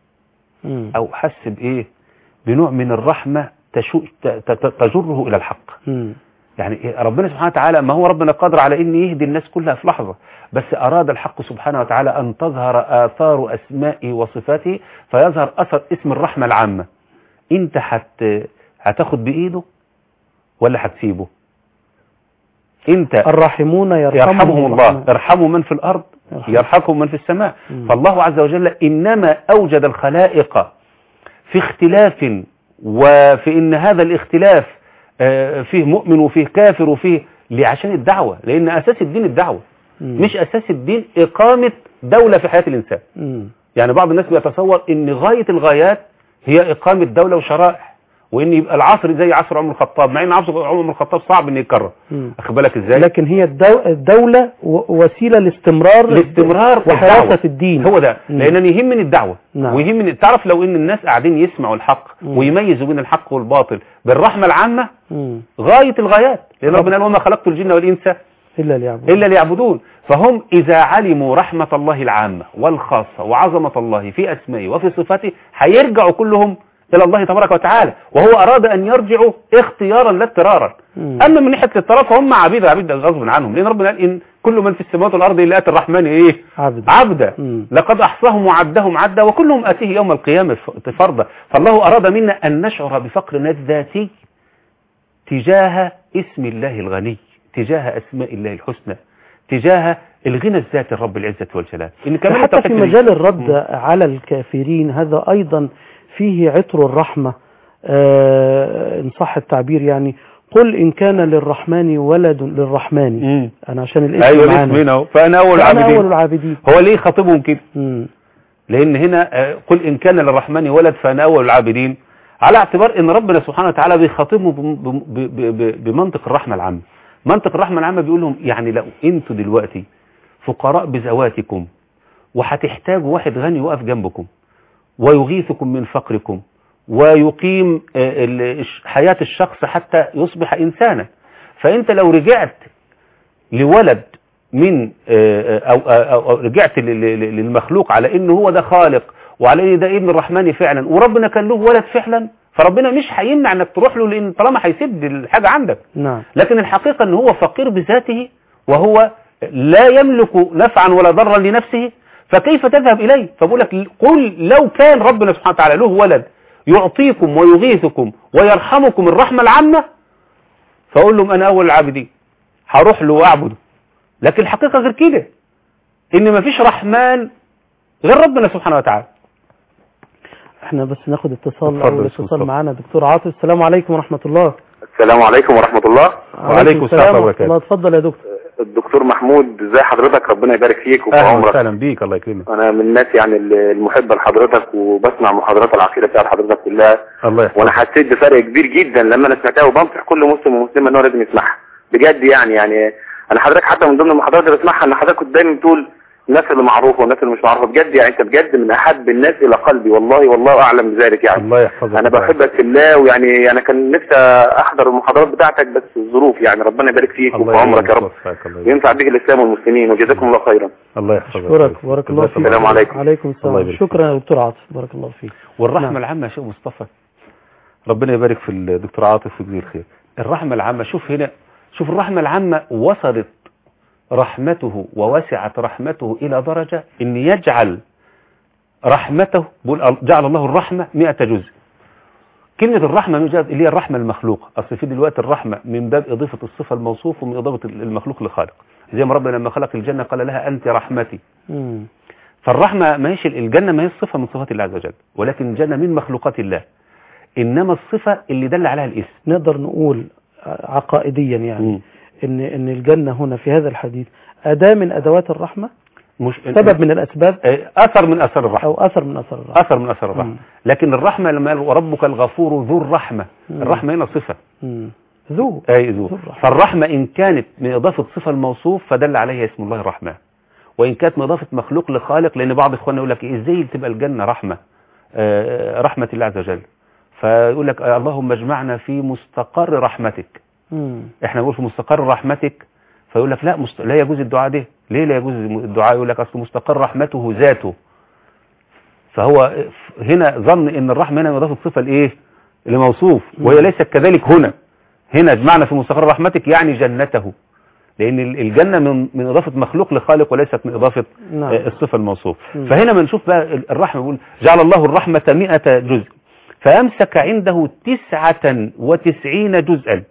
او حس بايه بنوع من الرحمة تجره الى الحق. م. يعني ربنا سبحانه وتعالى ما هو ربنا قادر على ان يهدي الناس كلها في لحظة، بس اراد الحق سبحانه وتعالى ان تظهر اثار اسمائه وصفاته فيظهر اثر اسم الرحمة العامة. انت حت هتاخد بايده ولا هتسيبه؟ انت الراحمون يرحمهم, يرحمهم الله، ارحموا من في الارض يرحمكم من في السماء. م. فالله عز وجل انما اوجد الخلائق في اختلاف، وفي ان هذا الاختلاف فيه مؤمن وفيه كافر وفيه عشان الدعوة، لأن أساس الدين الدعوة. مم. مش أساس الدين إقامة دولة في حياة الإنسان. مم. يعني بعض الناس بيتصور إن غاية الغايات هي إقامة دولة وشرائع، وان يبقى العصر زي عصر عمر الخطاب، مع ان عصر عمر الخطاب صعب ان يكرر. اخد بالك ازاي؟ لكن هي الدو... الدولة وسيلة لاستمرار لاستمرار وحراسة الدين. هو ده، لان يهمني الدعوة. نعم. ويهمني تعرف لو ان الناس قاعدين يسمعوا الحق مم. ويميزوا بين الحق والباطل بالرحمة العامة مم. غاية الغايات، لان ربنا قال وما خلقت الجن والانس إلا ليعبدون. إلا ليعبدون. فهم إذا علموا رحمة الله العامة والخاصة وعظمة الله في أسمائه وفي صفاته هيرجعوا كلهم إلى الله تبارك وتعالى، وهو أراد أن يرجعوا اختيارا لا اضطرارا. أما من ناحية الاضطرار فهم عبيد عبيد غصب عنهم، لأن ربنا قال إن كل من في السماوات والأرض إلا آتي الرحمن إيه؟ عبدا. عبدا. لقد أحصاهم وعدهم عدا وكلهم آتيه يوم القيامة فردا. فالله أراد منا أن نشعر بفقرنا الذاتي تجاه اسم الله الغني، تجاه أسماء الله الحسنى، تجاه الغنى الذاتي الرب العزة والجلال. إن كمان حتى في مجال الرد م. على الكافرين هذا أيضا فيه عطر الرحمة، آه إن صح التعبير، يعني قل إن كان للرحمن ولد للرحمن. م. أنا عشان الاسم أيوة معانا أيوة فأنا أول العابدين. أول العابدين. هو ليه خاطبهم كده؟ لأن هنا قل إن كان للرحمن ولد فأنا أول العابدين، على اعتبار ان ربنا سبحانه وتعالى بيخاطبهم بمنطق الرحمة العامة. منطق الرحمة العامة بيقول لهم يعني لو انتوا دلوقتي فقراء بذواتكم وهتحتاجوا واحد غني يقف جنبكم ويغيثكم من فقركم ويقيم حياة الشخص حتى يصبح إنسانا، فأنت لو رجعت لولد من أو, أو رجعت للمخلوق على انه هو ده خالق وعلى ان ده ابن الرحمن فعلا وربنا كان له ولد فعلا، فربنا مش هيمنع انك تروح له لان طالما هيسد الحاجة عندك. نعم. لكن الحقيقة ان هو فقير بذاته وهو لا يملك نفعا ولا ضرا لنفسه، فكيف تذهب اليه؟ فبقول لك قل لو كان ربنا سبحانه وتعالى له ولد يعطيكم ويغيثكم ويرحمكم الرحمة العامة، فاقول لهم انا اول العابدين هروح له واعبده. لكن الحقيقة غير كده، ان ما فيش رحمن غير ربنا سبحانه وتعالى. احنا بس ناخد اتصال اول اتصال معانا. دكتور عاطف، السلام عليكم ورحمة الله. السلام عليكم ورحمة الله. وعليكم السلام ورحمة الله. اتفضل يا دكتور. الدكتور محمود، ازي حضرتك؟ ربنا يبارك فيك وفي عمرك. اهلا وسهلا بيك، الله يكرمك. انا من الناس يعني المحبة لحضرتك وبسمع محاضرات العقيدة بتاعت حضرتك كلها. الله يحفظك. وانا حسيت بفرق كبير جدا لما انا سمعتها، وبنصح كل مسلم ومسلمة ان هو لازم يسمعها بجد. يعني يعني انا حضرتك حتى من ضمن المحاضرات اللي بسمعها ان حضرتك كنت دايما بتقول الناس اللي معروفه والناس اللي مش معروفه، بجد يعني انت بجد من احب الناس الى قلبي، والله والله اعلم بذلك. يعني الله يحفظك. انا بحبك في الله، ويعني انا كان نفسي احضر المحاضرات بتاعتك بس الظروف، يعني ربنا يبارك فيك وفي عمرك يا رب، ينفع بك الاسلام والمسلمين، وجزاكم الله خيرا. الله يحفظك. اشكرك، بارك الله فيك. السلام عليكم. وعليكم السلام. شكرا يا دكتور عاطف، بارك الله فيك. والرحمه نعم. العامه يا شيخ مصطفى، ربنا يبارك في الدكتور عاطف ويجزيه الخير. الرحمه العامه، شوف هنا، شوف الرحمه العامه وصلت رحمته ووسعت رحمته إلى درجة إن يجعل رحمته، جعل الله الرحمة مئة جزء. كلمة الرحمة اللي هي الرحمة المخلوقة، أصل في دلوقتي الرحمة من باب إضافة الصفة الموصوف ومن إضافة المخلوق لخالق، زي ما ربنا لما خلق الجنة قال لها أنت رحمتي. مم. فالرحمة ما هيش الجنة ما هي الصفة من صفات الله عز وجل، ولكن الجنة من مخلوقات الله، إنما الصفة اللي دل عليها الاسم. نقدر نقول عقائديا يعني مم. ان ان الجنة هنا في هذا الحديث أداة من أدوات الرحمة، مش سبب من الأسباب، أثر من أثر الرحمة، أو أثر من أثر الرحمة، أثر من أثر الرحمة. مم. لكن الرحمة لما قال وربك الغفور ذو الرحمة، مم. الرحمة هنا صفة. مم. ذو أي ذو. فالرحمة إن كانت من إضافة صفة الموصوف فدل عليها اسم الله الرحمن، وإن كانت من إضافة مخلوق لخالق، لأن بعض إخواننا يقول لك إزاي تبقى الجنة رحمة، آه رحمة الله عز وجل، فيقول لك اللهم اجمعنا في مستقر رحمتك. مم. إحنا نقول في مستقر رحمتك، فيقول لك لا مست... لا يجوز الدعاء ده. ليه لا يجوز الدعاء؟ يقول لك اصل مستقر رحمته ذاته، فهو هنا ظن ان الرحمه هنا اضافه صفه لايه؟ لموصوف، وهي ليست كذلك. هنا هنا جمعنا في مستقر رحمتك يعني جنته، لان الجنه من من اضافه مخلوق لخالق وليست من اضافه نعم. الصفه الموصوف. مم. فهنا بنشوف بقى الرحمه، بيقول جعل الله الرحمه مئة جزء فامسك عنده تسعة وتسعين جزءا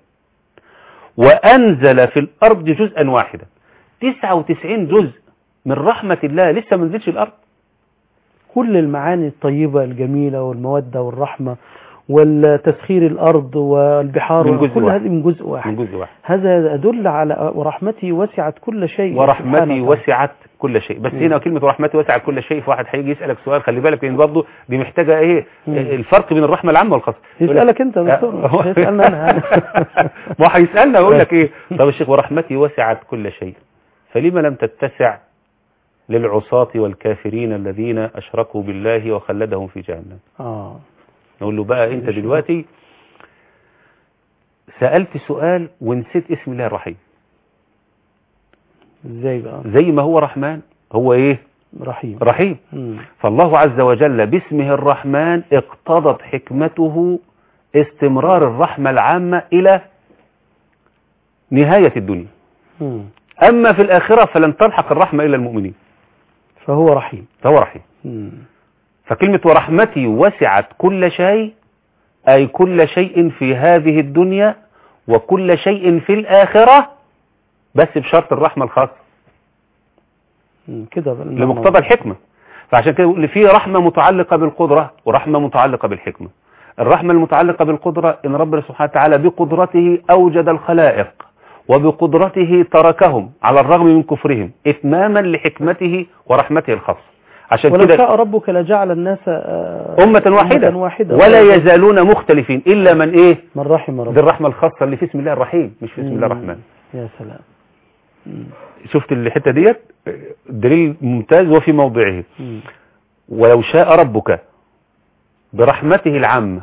وأنزل في الأرض جزءا واحدا. تسعة وتسعين جزء من رحمة الله لسه ما نزلش الأرض. كل المعاني الطيبة الجميلة والمودة والرحمة والتسخير الأرض والبحار كل هذه من جزء واحد. من جزء واحد. هذا يدل على ورحمتي وسعت كل شيء. ورحمتي وسعت كل شيء. بس مم. هنا كلمة ورحمتي وسعت كل شيء، فواحد هيجي يسألك سؤال خلي بالك، لأن برضه دي محتاجة إيه مم. الفرق بين الرحمة العامة والخاصة. يسألك أنت يا دكتور، مش هيسألنا أنا. ما هيسألنا يقول لك إيه؟ طب الشيخ ورحمتي وسعت كل شيء، فلما لم تتسع للعصاة والكافرين الذين أشركوا بالله وخلدهم في جهنم؟ آه. نقول له بقى أنت دلوقتي سألت سؤال ونسيت اسم الله الرحيم. ازاي بقى؟ زي ما هو رحمن هو ايه؟ رحيم. رحيم. مم. فالله عز وجل باسمه الرحمن اقتضت حكمته استمرار الرحمة العامة إلى نهاية الدنيا. مم. أما في الآخرة فلن تلحق الرحمة إلا المؤمنين، فهو رحيم. فهو رحيم. مم. فكلمة ورحمتي وسعت كل شيء، أي كل شيء في هذه الدنيا وكل شيء في الآخرة، بس بشرط الرحمة الخاصة كده لمقتضى الحكمة. فعشان كده يقول في رحمة متعلقة بالقدرة ورحمة متعلقة بالحكمة. الرحمة المتعلقة بالقدرة إن ربنا سبحانه وتعالى بقدرته أوجد الخلائق وبقدرته تركهم على الرغم من كفرهم إتماما لحكمته ورحمته الخاصة. عشان ولو كده شاء ربك لجعل الناس أمة واحدة, أمة واحدة ولا يزالون مختلفين إلا من إيه؟ من رحم ربك. دي الرحمة الخاصة اللي في اسم الله الرحيم مش في اسم الله الرحمن. يا سلام. مم. شفت الحتة ديت دليل ممتاز وفي موضعه. مم. ولو شاء ربك برحمته العامة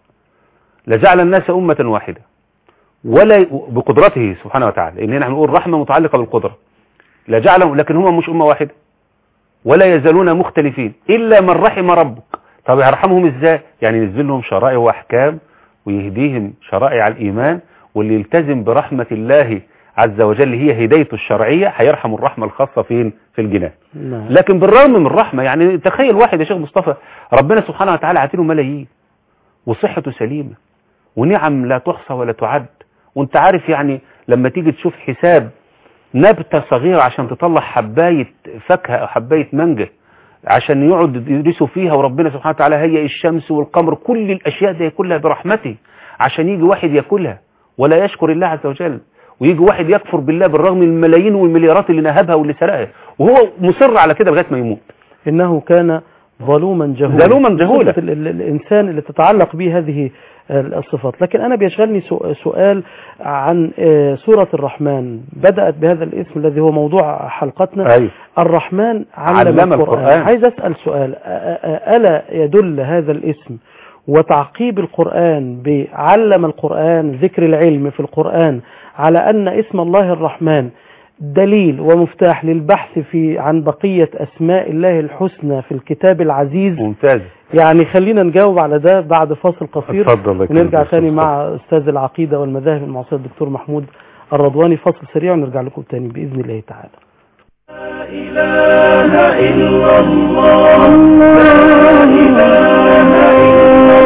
لجعل الناس أمة واحدة ولا بقدرته سبحانه وتعالى، إن نحن نقول رحمة متعلقة بالقدرة لجعلهم، لكن هم مش أمة واحدة ولا يزالون مختلفين إلا من رحم ربك. طب يرحمهم إزاي؟ يعني ينزل لهم شرائع وأحكام ويهديهم شرائع الإيمان، واللي يلتزم برحمة الله عز وجل هي هدايته الشرعية هيرحم الرحمة الخاصة فين؟ في الجنان. نعم. لكن بالرغم من الرحمة، يعني تخيل واحد يا شيخ مصطفى ربنا سبحانه وتعالى عاتله ملايين وصحته سليمة ونعم لا تحصى ولا تعد، وانت عارف يعني لما تيجي تشوف حساب نبتة صغيرة عشان تطلع حباية فاكهة أو حباية مانجا عشان يقعد يدرسوا فيها، وربنا سبحانه وتعالى هيئ الشمس والقمر، كل الأشياء دي كلها برحمته، عشان يجي واحد يأكلها ولا يشكر الله عز وجل، ويجي واحد يكفر بالله بالرغم من الملايين والمليارات اللي نهبها واللي سرقها، وهو مصر على كده لغاية ما يموت. إنه كان ظلوما جهولا. ظلوما جهولا. صفة الإنسان اللي تتعلق به هذه الصفات. لكن أنا بيشغلني سؤال عن سورة الرحمن، بدأت بهذا الاسم الذي هو موضوع حلقتنا. أيوه. الرحمن علم, علم القرآن. القرآن. عايز أسأل سؤال، ألا يدل هذا الاسم وتعقيب القرآن بعلم القرآن، ذكر العلم في القرآن، على أن اسم الله الرحمن دليل ومفتاح للبحث في عن بقية أسماء الله الحسنى في الكتاب العزيز؟ ممتاز. يعني خلينا نجاوب على ده بعد فاصل قصير. اتفضل. ونرجع تاني مع أستاذ العقيدة والمذاهب المعاصرة الدكتور محمود الرضواني. فاصل سريع ونرجع لكم تاني بإذن الله تعالى. لا إله إلا الله، لا إله إلا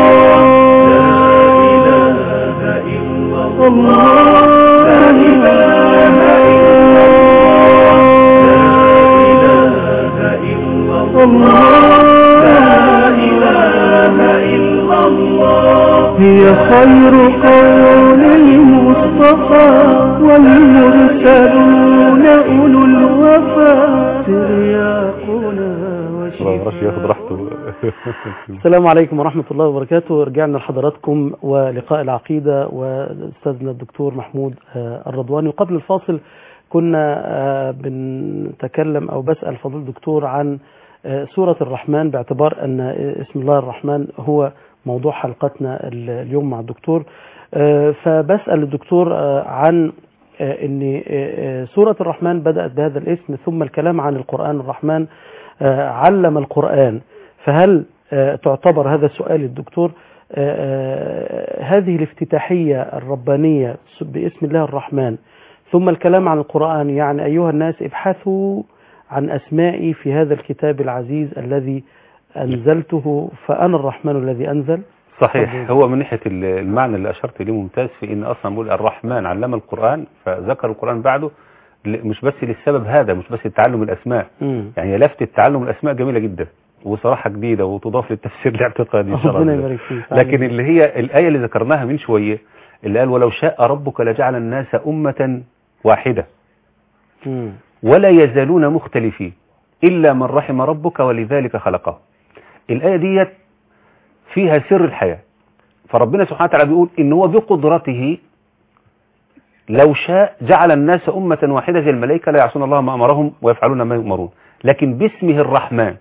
الله، لا إله إلا الله، لا إله إلا الله. هي خير قول المصطفى والمرسلون أولو الوفا ترياقنا ياخد راحته. السلام عليكم ورحمة الله وبركاته. رجعنا لحضراتكم ولقاء العقيدة وأستاذنا الدكتور محمود الرضواني. وقبل الفاصل كنا بنتكلم أو بسأل فضل الدكتور عن سورة الرحمن، باعتبار أن اسم الله الرحمن هو موضوع حلقتنا اليوم مع الدكتور. فبسأل الدكتور عن أن سورة الرحمن بدأت بهذا الاسم، ثم الكلام عن القرآن الرحمن علم القرآن، فهل تعتبر، هذا سؤال الدكتور، هذه الافتتاحية الربانية باسم الله الرحمن ثم الكلام عن القرآن، يعني أيها الناس ابحثوا عن أسمائي في هذا الكتاب العزيز الذي أنزلته فأنا الرحمن الذي أنزل؟ صحيح. هو من ناحية المعنى اللي أشرت ليه ممتاز، في إن أصلا بقول الرحمن علم القرآن، فذكر القرآن بعده مش بس للسبب هذا، مش بس التعلم الأسماء. م. يعني لفتة تعلم الأسماء جميلة جدا وصراحة جديدة وتضاف للتفسير الاعتقادي إن شاء الله. لكن اللي هي الآية اللي ذكرناها من شوية اللي قال ولو شاء ربك لجعل الناس أمة واحدة. م. ولا يزالون مختلفين إلا من رحم ربك ولذلك خلقه. الآية ديت فيها سر الحياة. فربنا سبحانه وتعالى بيقول إن هو بقدرته لو شاء جعل الناس أمة واحدة زي الملائكة لا يعصون الله ما أمرهم ويفعلون ما يؤمرون، لكن باسمه الرحمن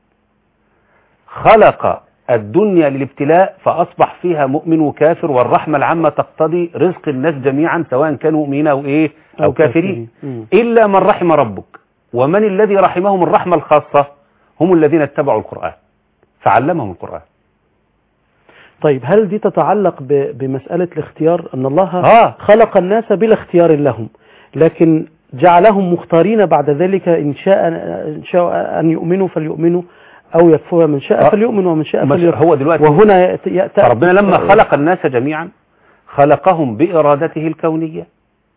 خلق الدنيا للابتلاء فأصبح فيها مؤمن وكافر، والرحمة العامة تقتضي رزق الناس جميعا سواء كانوا مؤمنين أو إيه أو, أو كافرين، إلا من رحم ربك. ومن الذي رحمهم الرحمة الخاصة؟ هم الذين اتبعوا القرآن فعلمهم القرآن. طيب هل دي تتعلق بمسألة الاختيار، أن الله آه. خلق الناس بلا اختيار لهم، لكن جعلهم مختارين بعد ذلك إن شاء, إن شاء أن يؤمنوا فليؤمنوا أو يكفروا، من شاء فليؤمن ومن شاء فليكفر. هو دلوقتي وهنا يأتي ربنا لما خلق الناس جميعا خلقهم بإرادته الكونية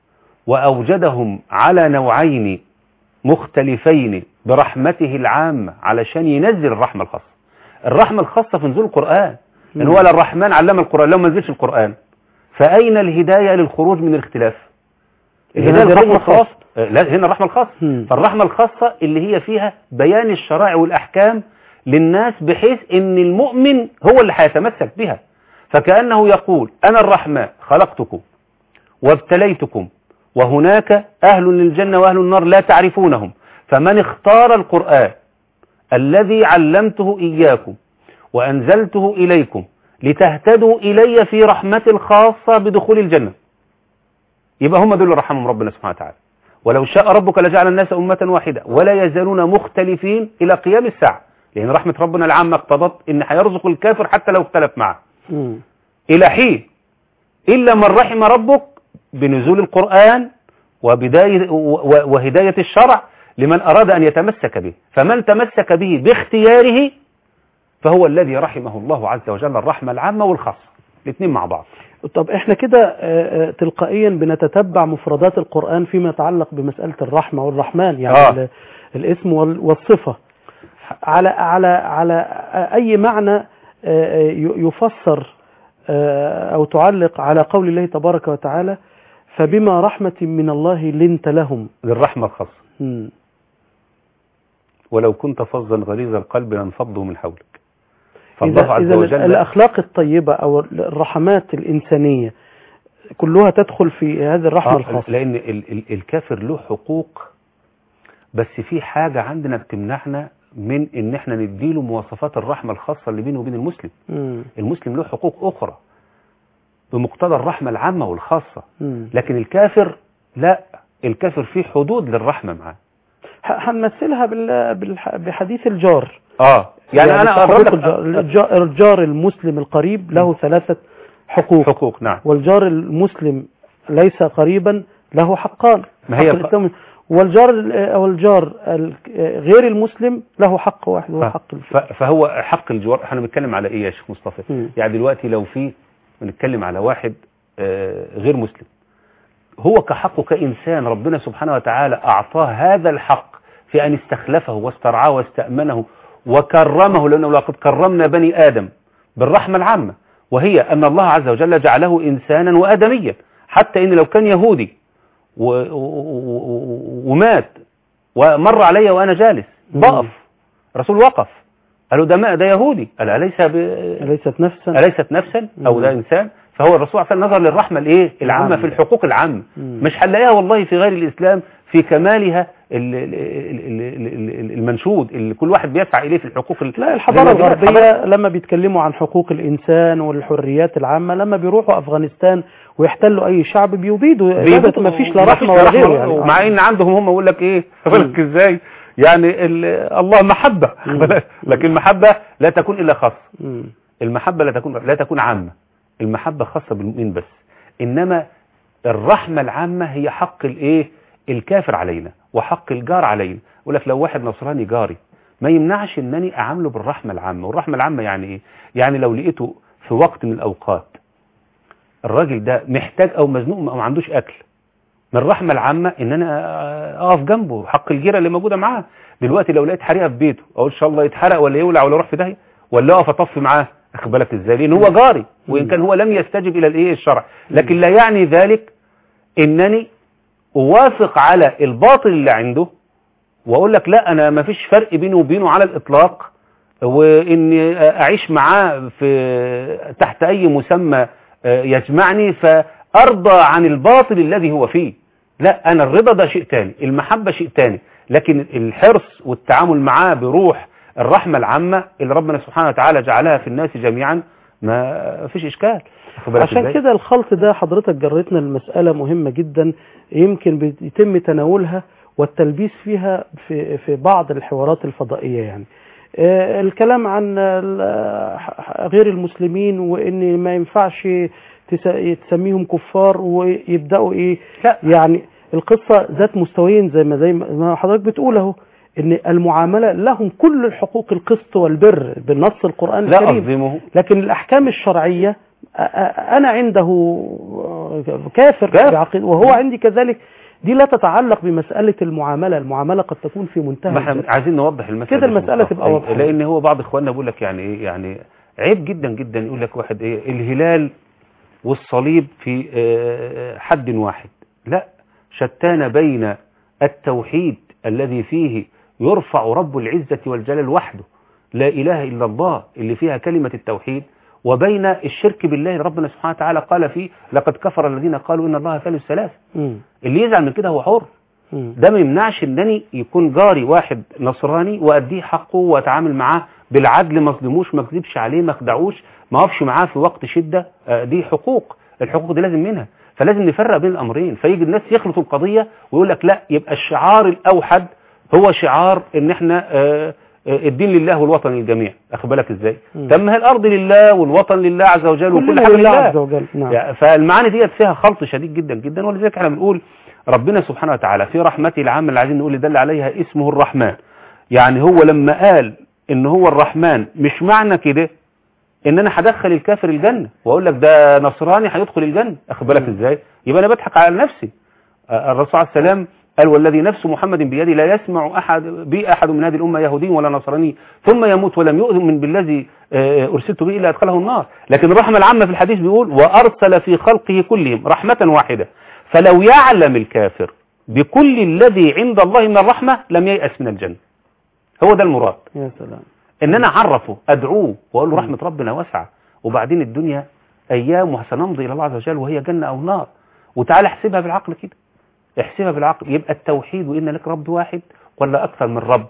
وأوجدهم على نوعين مختلفين برحمته العامة علشان ينزل الرحمة الخاصة. الرحمة الخاصة في نزول القرآن، إن هو الرحمن علم القرآن لو ما نزلش القرآن فأين الهداية للخروج من الاختلاف؟ الهداية الرحمة الخاصة، لا هنا الرحمة الخاصة. فالرحمة الخاصة اللي هي فيها بيان الشرائع والأحكام للناس بحيث ان المؤمن هو اللي هيتمسك بها. فكأنه يقول أنا الرحمن خلقتكم وابتليتكم وهناك أهل للجنة وأهل النار لا تعرفونهم، فمن اختار القرآن الذي علمته إياكم وأنزلته إليكم لتهتدوا إلي في رحمة الخاصة بدخول الجنة، يبقى هم دول اللي رحمهم ربنا سبحانه وتعالى. ولو شاء ربك لجعل الناس أمة واحدة ولا يزالون مختلفين إلى قيام الساعة، لأن رحمة ربنا العامة اقتضت إن هيرزق الكافر حتى لو اختلف معه م. إلى حين، إلا من رحم ربك بنزول القرآن وبداية وهداية الشرع لمن أراد أن يتمسك به. فمن تمسك به باختياره فهو الذي رحمه الله عز وجل الرحمة العامة والخاصة الاثنين مع بعض. طب احنا كده تلقائيا بنتتبع مفردات القرآن فيما يتعلق بمسألة الرحمة والرحمن، يعني آه. الاسم والصفة على على على أي معنى يفسر أو تعلق على قول الله تبارك وتعالى فبما رحمة من الله لنت لهم، للرحمة الخاصة. م. ولو كنت فظا غليظ القلب لانفضوا من حولك. فالله عز وجل الأخلاق الطيبة أو الرحمات الإنسانية كلها تدخل في هذه الرحمة آه الخاصة. لأن ال ال الكافر له حقوق، بس في حاجة عندنا بتمنعنا من ان احنا نديله مواصفات الرحمة الخاصة اللي بينه وبين المسلم. م. المسلم له حقوق أخرى بمقتضى الرحمة العامة والخاصة، م. لكن الكافر لا، الكافر فيه حدود للرحمة معاه. هنمثلها بحديث الجار. اه يعني, يعني انا اقول الجار, الجار المسلم القريب له ثلاثة حقوق. حقوق نعم. والجار المسلم ليس قريبا له حقان، ما هي حق ف... والجار او الجار غير المسلم له حق واحد وهو حق ف... فهو حق الجوار. احنا بنتكلم على ايه يا شيخ مصطفى؟ م. يعني دلوقتي لو في بنتكلم على واحد غير مسلم، هو كحقه كإنسان ربنا سبحانه وتعالى أعطاه هذا الحق في أن استخلفه واسترعاه واستأمنه وكرمه، لأنه لقد كرمنا بني آدم بالرحمة العامة، وهي أن الله عز وجل جعله إنسانا وآدميا، حتى إن لو كان يهودي و... و... ومات ومر علي وأنا جالس بقف، رسول وقف قالوا ده ما ده يهودي، قال أليس ب... أليست نفسا أليست نفسا أو ده إنسان. فهو الرسول عليه نظر للرحمة الايه العامة في الحقوق العامة، مش هنلاقيها والله في غير الإسلام في كمالها المنشود اللي كل واحد بيسعى إليه في الحقوق. لا الحضارة الغربية لما بيتكلموا عن حقوق الإنسان والحريات العامة، لما بيروحوا أفغانستان ويحتلوا أي شعب بيبيدوا ما فيش لا رحمة ولا غيره يعني. مع إن عندهم هم يقول لك إيه بالك إزاي يعني الله محبة، لكن المحبة لا تكون إلا خاصة، المحبة لا تكون لا تكون عامة، المحبة خاصة بالمؤمن بس، إنما الرحمة العامة هي حق الايه الكافر علينا وحق الجار علينا. يقول لك لو واحد نصراني جاري ما يمنعش انني اعامله بالرحمة العامة. والرحمة العامة يعني ايه؟ يعني لو لقيته في وقت من الاوقات الراجل ده محتاج او مزنوق او ما عندوش اكل، من الرحمة العامة ان انا اقف جنبه، حق الجيرة اللي موجودة معاه. دلوقتي لو لقيت حريقة في بيته اقول ان شاء الله يتحرق ولا يولع ولا يروح في داهية، ولا اقف اطفي معاه، اخد بالك ازاي؟ لان هو جاري وان كان هو لم يستجب الى الايه الشرع، لكن لا يعني ذلك انني اوافق على الباطل اللي عنده واقول لك لا انا ما فيش فرق بيني وبينه على الاطلاق، واني اعيش معاه في تحت اي مسمى يجمعني فارضى عن الباطل الذي هو فيه. لا، انا الرضا ده شيء تاني، المحبة شيء تاني، لكن الحرص والتعامل معاه بروح الرحمة العامة اللي ربنا سبحانه وتعالى جعلها في الناس جميعا ما فيش اشكال. عشان كده الخلط ده حضرتك جريتنا المسألة مهمة جدا، يمكن بيتم تناولها والتلبيس فيها في في بعض الحوارات الفضائية. يعني آه الكلام عن غير المسلمين وان ما ينفعش تسميهم كفار ويبدأوا ايه. لا، يعني القصة ذات مستويين زي ما زي ما حضرتك بتقول اهو، ان المعاملة لهم كل الحقوق، القسط والبر بالنص القرآن الكريم. لا أظلمه. لكن الأحكام الشرعية أنا عنده كافر بعقيد وهو عندي كذلك، دي لا تتعلق بمسألة المعاملة. المعاملة قد تكون في منتهى ما احنا عايزين نوضح المسألة كده، المسألة تبقى واضحة. لأن هو بعض إخواننا بيقول لك يعني إيه، يعني عيب جدا جدا يقول لك واحد إيه الهلال والصليب في حد واحد. لا، شتان بين التوحيد الذي فيه يرفع رب العزة والجلال وحده لا إله إلا الله اللي فيها كلمة التوحيد، وبين الشرك بالله ربنا سبحانه وتعالى قال فيه لقد كفر الذين قالوا إن الله ثالث ثلاثة. اللي يزعل من كده هو حر. مم. ده ما يمنعش انني يكون جاري واحد نصراني وأديه حقه وأتعامل معاه بالعدل، ما اظلموش، ما اكذبش عليه، ما اخدعوش، ما اقفش معاه في وقت شدة. دي حقوق، الحقوق دي لازم منها، فلازم نفرق بين الأمرين. فيجي الناس يخلطوا القضية ويقول لك لا، يبقى الشعار الأوحد هو شعار ان احنا آه الدين لله والوطن للجميع. اخد بالك ازاي؟ طب ما هي الارض لله والوطن لله عز وجل وكل حاجه لله عز وجل. نعم. يعني فالمعاني ديت فيها خلط شديد جدا جدا، ولذلك احنا بنقول ربنا سبحانه وتعالى في رحمته العامه اللي عايزين نقول دل عليها اسمه الرحمن. يعني هو لما قال ان هو الرحمن مش معنى كده ان انا هدخل الكافر الجنه واقول لك ده نصراني هيدخل الجنه. اخد بالك ازاي؟ يبقى انا بضحك على نفسي. الرسول عليه السلام قال والذي نفس محمد بيدي لا يسمع أحد بي أحد من هذه الأمة يهودي ولا نصراني ثم يموت ولم يؤمن بالذي أرسلت به إلا أدخله النار. لكن الرحمة العامة في الحديث بيقول وأرسل في خلقه كلهم رحمة واحدة، فلو يعلم الكافر بكل الذي عند الله من الرحمة لم ييأس من الجنة. هو ده المراد. يا سلام. إن أنا أعرفه أدعوه وأقول له رحمة ربنا واسعة، وبعدين الدنيا أيام وسنمضي إلى الله عز وجل وهي جنة أو نار، وتعالى احسبها بالعقل كده، احسبها بالعقل. يبقى التوحيد وإن لك رب واحد ولا أكثر من رب؟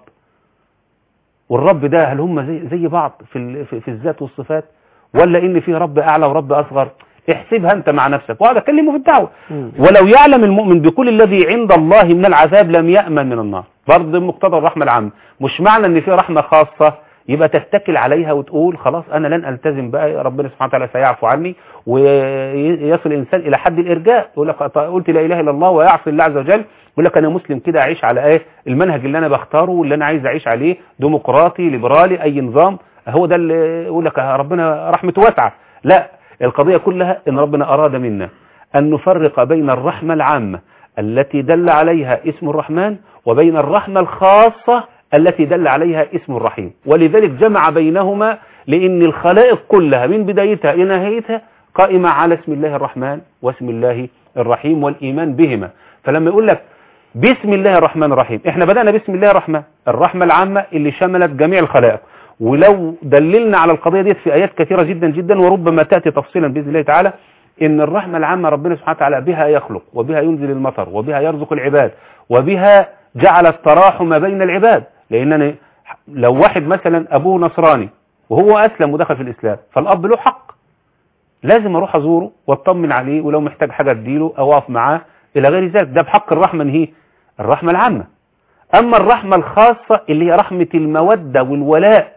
والرب ده هل هم زي, زي بعض في, في, في الذات والصفات، ولا إن فيه رب أعلى ورب أصغر؟ احسبها أنت مع نفسك، وهذا كلمه في الدعوة. ولو يعلم المؤمن بكل الذي عند الله من العذاب لم يأمن من النار. برضه مقتضى الرحمة العامة. مش معنى إن فيه رحمة خاصة يبقى تتكل عليها وتقول خلاص أنا لن ألتزم بقى، ربنا سبحانه وتعالى سيعفو عني، ويصل الإنسان إلى حد الإرجاء. يقول لك قلت لا إله إلا الله ويعصي الله عز وجل، يقول لك أنا مسلم كده أعيش على إيه المنهج اللي أنا بختاره واللي أنا عايز أعيش عليه، ديمقراطي ليبرالي أي نظام، هو ده اللي يقول لك ربنا رحمته واسعة. لا، القضية كلها إن ربنا أراد منا أن نفرق بين الرحمة العامة التي دل عليها اسم الرحمن وبين الرحمة الخاصة التي دل عليها اسم الرحيم، ولذلك جمع بينهما، لأن الخلائق كلها من بدايتها إلى نهايتها قائمة على اسم الله الرحمن واسم الله الرحيم والإيمان بهما. فلما يقول لك بسم الله الرحمن الرحيم، احنا بدأنا بسم الله الرحمن، الرحمة العامة اللي شملت جميع الخلائق. ولو دللنا على القضية دي في آيات كثيرة جدا جدا وربما تأتي تفصيلا بإذن الله تعالى، إن الرحمة العامة ربنا سبحانه وتعالى بها يخلق وبها ينزل المطر وبها يرزق العباد وبها جعل التراحم بين العباد. لأنني لو واحد مثلا أبوه نصراني وهو أسلم ودخل في الإسلام، فالأب له حق، لازم أروح أزوره واطمن عليه، ولو محتاج حاجة أديله أو أقف معاه إلى غير ذلك. ده بحق الرحمة، هي الرحمة العامة. أما الرحمة الخاصة اللي هي رحمة المودة والولاء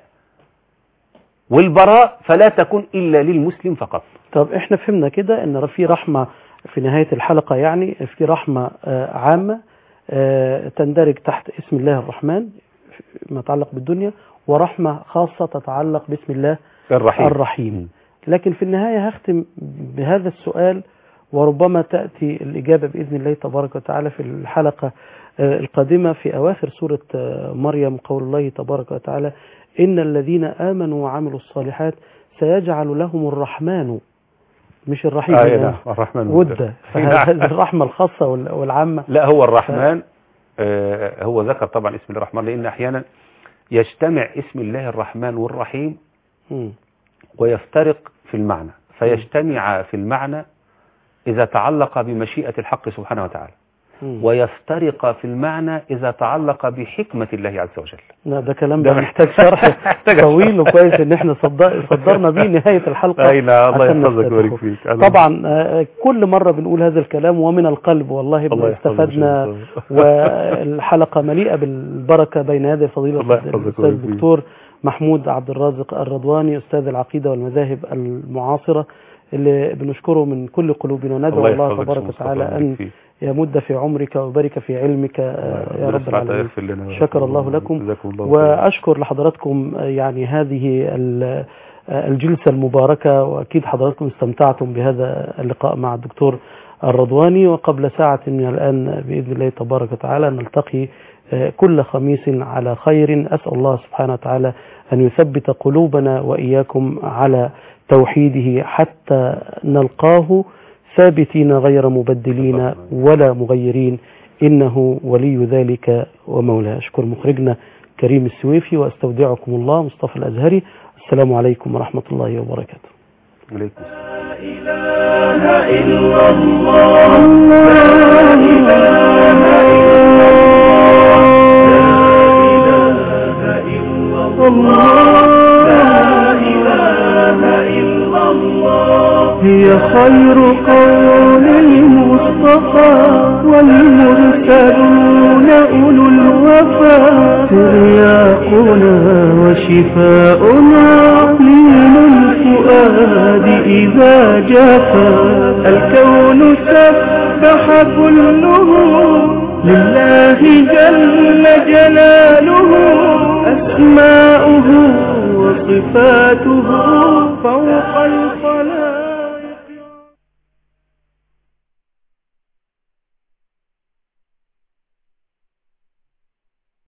والبراء فلا تكون إلا للمسلم فقط. طب إحنا فهمنا كده إن في رحمة في نهاية الحلقة، يعني في رحمة عامة تندرج تحت اسم الله الرحمن ما يتعلق بالدنيا، ورحمة خاصة تتعلق باسم الله الرحيم, الرحيم. لكن في النهاية هختم بهذا السؤال، وربما تأتي الإجابة بإذن الله تبارك وتعالى في الحلقة القادمة في أواخر سورة مريم، قول الله تبارك وتعالى إن الذين آمنوا وعملوا الصالحات سيجعل لهم الرحمن، مش الرحيم، آه الرحمن ودة. الرحمة الخاصة والعامة. لا، هو الرحمن ف... آه هو ذكر طبعا اسم الله الرحمن، لأن أحيانا يجتمع اسم الله الرحمن والرحيم م. ويفترق في المعنى، فيجتمع في المعنى إذا تعلق بمشيئة الحق سبحانه وتعالى، م. ويفترق في المعنى إذا تعلق بحكمة الله عز وجل. لا ده كلام ده محتاج شرح طويل، وكويس ان احنا صدر صدرنا بيه نهاية الحلقة. أين الله يحفظك ويبارك فيك. طبعا آه، كل مرة بنقول هذا الكلام ومن القلب والله استفدنا، والحلقة مليئة بالبركة بين هذه الفضيلة الأستاذ الدكتور محمود عبد الرازق الرضواني أستاذ العقيدة والمذاهب المعاصرة، اللي بنشكره من كل قلوبنا، وندعو الله, الله تبارك وتعالى أن يمد في عمرك ويبارك في علمك يا رب العالمين. شكر الله لكم، وأشكر لحضراتكم يعني هذه الجلسة المباركة، وأكيد حضراتكم استمتعتم بهذا اللقاء مع الدكتور الرضواني. وقبل ساعة من الآن بإذن الله تبارك وتعالى نلتقي كل خميس على خير. أسأل الله سبحانه وتعالى أن يثبت قلوبنا وإياكم على توحيده حتى نلقاه ثابتين غير مبدلين ولا مغيرين، إنه ولي ذلك ومولاه. أشكر مخرجنا كريم السويفي، وأستودعكم الله مصطفى الأزهري. السلام عليكم ورحمة الله وبركاته. عليكم. لا إله إلا الله، لا إله إلا الله، لا إله إلا الله. هي خير قول المصطفى والمرسلون أولو الوفا، ترياقنا وشفاؤنا لين الفؤاد إذا جفا. الكون سبح كله لله جل جلاله، أسماؤه وصفاته فوق